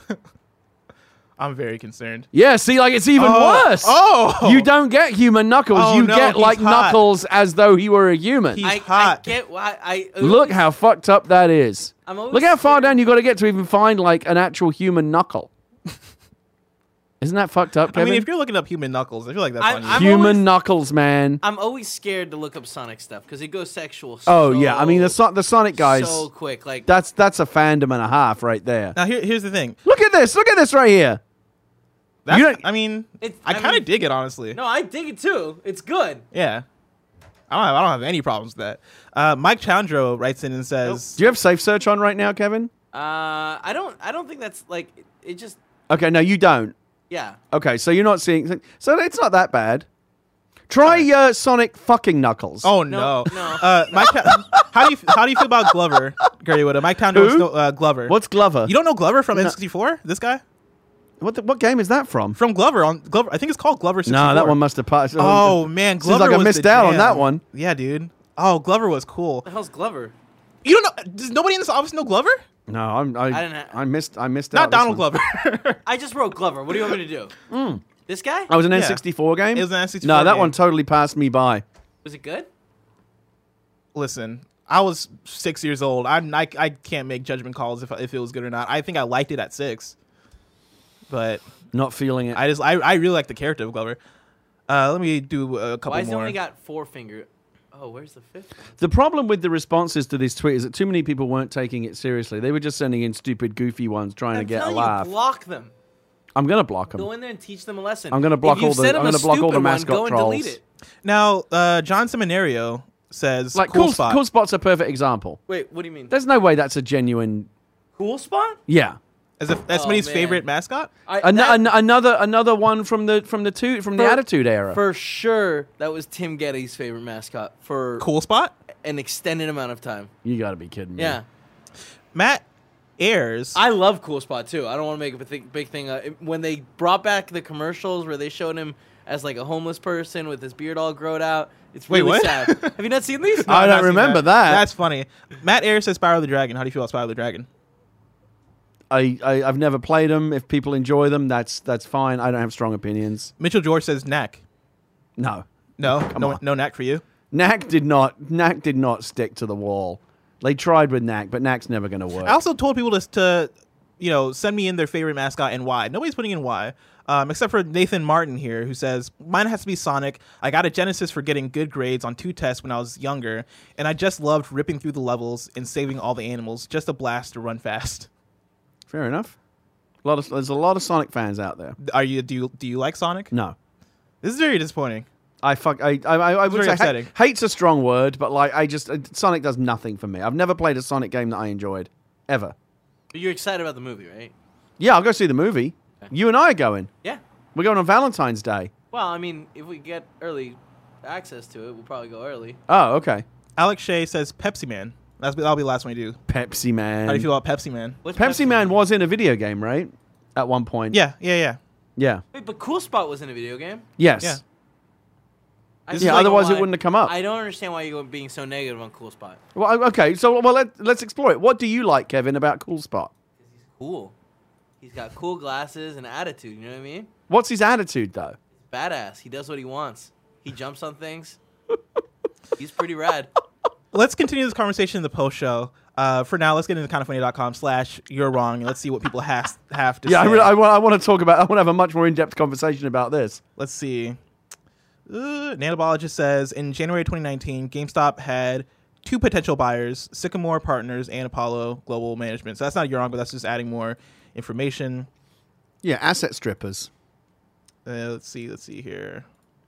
very concerned. Yeah. See, like it's even Oh. worse. Oh. You don't get human knuckles. Oh, you no, get he's like hot. knuckles as though he were a human. He's I, I hot. get why I Look how fucked up that is. I'm always Look how far scared. down you got to get to even find like an actual human knuckle. Isn't that fucked up, I Kevin? mean, if you're looking up human knuckles, I feel like that's I- on you. I'm human always- knuckles, man. I'm always scared to look up Sonic stuff because it goes sexual. Oh so, yeah, I mean the so- the Sonic guys. so quick. Like That's that's a fandom and a half right there. Now here, here's the thing. Look at this. Look at this right here. That's, You don't- I mean, It's- I I kind of mean- dig it honestly. no, I dig it too. It's good. Yeah. I don't have, I don't have any problems with that. Uh, Mike Chandro writes in and says, Do you have safe search on right now, Kevin? Uh, I don't. I don't think that's like it, it. Just Okay, no, you don't. yeah. Okay, so you're not seeing. So it's not that bad. Try uh, Sonic fucking Knuckles. "Oh no, No, no. Uh, Mike, Cha- how do you how do you feel about Glover, Gary Widow? Mike Chandro, Who? is, uh, Glover. What's Glover? You don't know Glover from No. N sixty-four? This guy what the, what game is that from? from Glover on Glover. I think it's called Glover sixty-four. No, that one must have passed. Oh man, Seems Glover like I was missed the out on jam. that one. Yeah, dude. Oh, Glover was cool. What the hell's Glover? You don't know? Does nobody in this office know Glover? No, I'm, I, I didn't ha- I missed. I missed Not out. this Donald one. Glover. I just wrote Glover. What do you want me to do? This guy? Oh, it was an Yeah. N sixty-four game. It was an N sixty-four No, that game. one totally passed me by. Was it good? Listen, I was six years old. I, I, I can't make judgment calls if if it was good or not. I think I liked it at six, but Not feeling it. I just I, I really like the character of Glover. Uh, let me do a couple Why has he more. only got four finger? Oh, where's the fifth one? The problem with the responses to this tweet is that too many people weren't taking it seriously. They were just sending in stupid, goofy ones trying I'm to get a telling laugh. you, block them. I'm gonna block them. Go in there and teach them a lesson. I'm gonna block if you all the- send I'm them a gonna block all the stupid one, mascot go and delete trolls. it. Now, uh, John Seminario says Like cool, cool, spot. cool spot's a perfect example. Wait, what do you mean? There's no way that's a genuine. Cool spot? Yeah. As if that's Oh, somebody's man. favorite mascot. I, An- that- an- another another one from the from the two from the For- Attitude Era. for sure, that was Tim Getty's favorite mascot for Cool spot. an extended amount of time. You gotta be kidding me. Yeah. Matt Ayers. I love Cool Spot too. I don't want to make a big, big thing. Uh, it- when they brought back the commercials where they showed him as like a homeless person with his beard all growed out, it's Wait, really what? sad. Have you not seen these? No, I I've don't not seen remember that. That's funny. Matt Ayers says Spyro the Dragon. How do you feel about Spyro the Dragon? I, I I've never played them. If people enjoy them, that's that's fine. I don't have strong opinions. Mitchell George says Knack. No. No, no, on. no Knack for you. Knack did not Knack did not stick to the wall. They tried with Knack, but Knack's never going to work. I also told people to, to, you know, send me in their favorite mascot and why. Nobody's putting in why, um, except for Nathan Martin here, who says, mine has to be Sonic. I got a Genesis for getting good grades on two tests when I was younger, and I just loved ripping through the levels and saving all the animals. Just a blast to run fast. Fair enough. A lot of there's a lot of Sonic fans out there. Are you do you do you like Sonic? No. This is very disappointing. I fuck. I I, I would very say ha- upsetting. hate's a strong word, but like I just uh, Sonic does nothing for me. I've never played a Sonic game that I enjoyed ever. But you're excited about the movie, right? Yeah, I'll go see the movie. Okay. You and I are going. Yeah. We're going on Valentine's Day. Well, I mean, if we get early access to it, we'll probably go early. Oh, okay. Alex Shea says Pepsi Man. That's that'll be the last one you do. Pepsi Man. How do you feel about Pepsi Man? What's Pepsi Man was in a video game, right? At one point. Yeah, yeah, yeah. Yeah. Wait, but Cool Spot was in a video game. Yes. Yeah. I Yeah, just don't otherwise know it why- wouldn't have come up. I don't understand why you're being so negative on Cool Spot. Well, okay. So, well, let, let's explore it. What do you like, Kevin, about Cool Spot? He's cool. He's got cool glasses and attitude. You know what I mean? What's his attitude, though? Badass. He does what he wants. He jumps on things. He's pretty rad. Let's continue this conversation in the post show. Uh, for now, let's get into kind of funny dot com slash you're wrong and let's see what people has, have to Yeah, say. I, really, I, want, I want to talk about. I want to have a much more in-depth conversation about this. Let's see. Uh, Nanobiologist says in January twenty nineteen, GameStop had two potential buyers, Sycamore Partners and Apollo Global Management. So that's not you're wrong, but that's just adding more information. Yeah, asset strippers. Uh, let's see. Let's see here.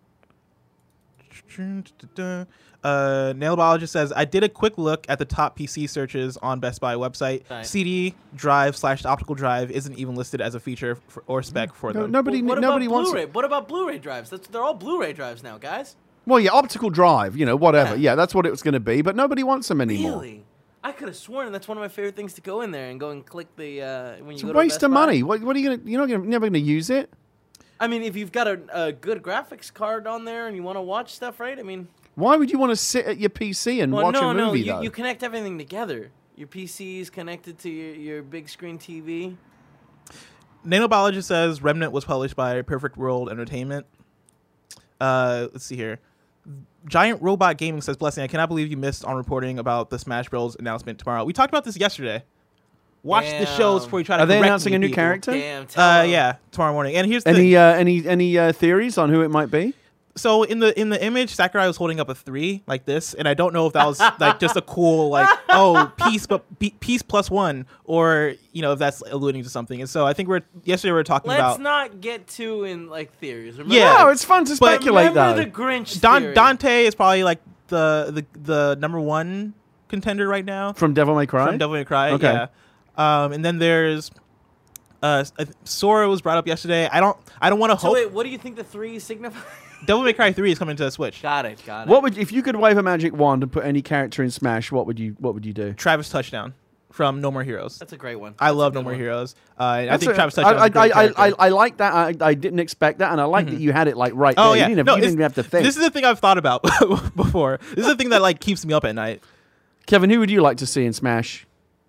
Uh, Nanobiologist says, I did a quick look at the top P C searches on Best Buy website. Right. C D drive slash optical drive isn't even listed as a feature for, or spec for No, them. nobody, Well, what nobody about wants. Blu-ray? What about Blu-ray drives? That's, they're all Blu-ray drives now, guys. Well, yeah, optical drive. You know, whatever. Yeah. Yeah, that's what it was going to be. But nobody wants them anymore. Really? I could have sworn that's one of my favorite things to go in there and go and click the uh, when you It's go a to waste Best of Buy. money. What, what are you going to? You're not gonna, never going to use it. I mean, if you've got a, a good graphics card on there and you want to watch stuff, right? I mean, Why would you want to sit at your P C and well, watch no, a no, movie you, though? you connect everything together. Your P C is connected to your, your big screen T V. Nanobiologist says Remnant was published by Perfect World Entertainment. Uh, let's see here. Giant Robot Gaming says, Blessing, I cannot believe you missed on reporting about the Smash Bros. Announcement tomorrow. We talked about this yesterday. Watch the shows Damn. before you try to Are they correct announcing me, a new people. character? Damn. Tell Uh, 'em. yeah, tomorrow morning. And here's the Any thing. uh, any any uh, theories on who it might be? So in the in the image, Sakurai was holding up a three like this, and I don't know if that was like just a cool like oh piece but piece plus one, or you know if that's alluding to something. And so I think we're yesterday we were talking Let's about not get too in like theories. Remember, Yeah. No, it's fun to But speculate remember though. the Grinch Don, theory. Dante is probably like the the the number one contender right now From Devil May Cry. from Devil May Cry. Okay. Yeah, um, and then there's uh, Sora was brought up yesterday. I don't I don't want to So hope wait, what do you think the three signify? Devil May Cry three is coming to the Switch. got it, got it. What would if you could wave a magic wand and put any character in Smash? What would you What would you do? Travis Touchdown from No More Heroes. That's a great one. I That's a love good No More one. Heroes. Uh, I That's think a- Travis Touchdown. I, is a great I, I, I, character. I like that. I, I didn't expect that, and I like that you had it like right Oh there. yeah, You didn't, no, have, you it's- didn't have to think. This is the thing I've thought about before. This is the thing that like keeps me up at night. Kevin, who would you like to see in Smash?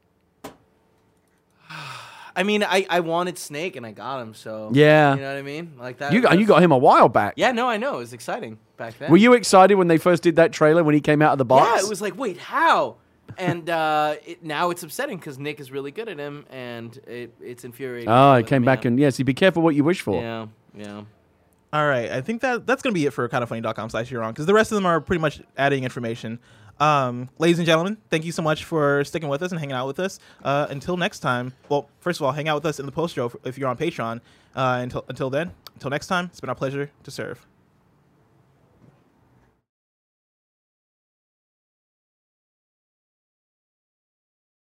I mean, I, I wanted Snake and I got him, so Yeah. you know what I mean, like that. You got you that's- got him a while back. Yeah, no, I know. It was exciting back then. Were you excited when they first did that trailer when he came out of the box? Yeah, it was like, wait, how? And uh, it, now it's upsetting because Nick is really good at him, and it, it's infuriating. Oh, to it look came me back up. and yes, you be careful what you wish for. Yeah, yeah. All right, I think that that's gonna be it for kind of funny dot com slash you're wrong because the rest of them are pretty much adding information. Um, ladies and gentlemen, thank you so much for sticking with us and hanging out with us. Uh, until next time. Well, first of all, hang out with us in the post show if you're on Patreon. Uh, until until then, until next time, it's been our pleasure to serve.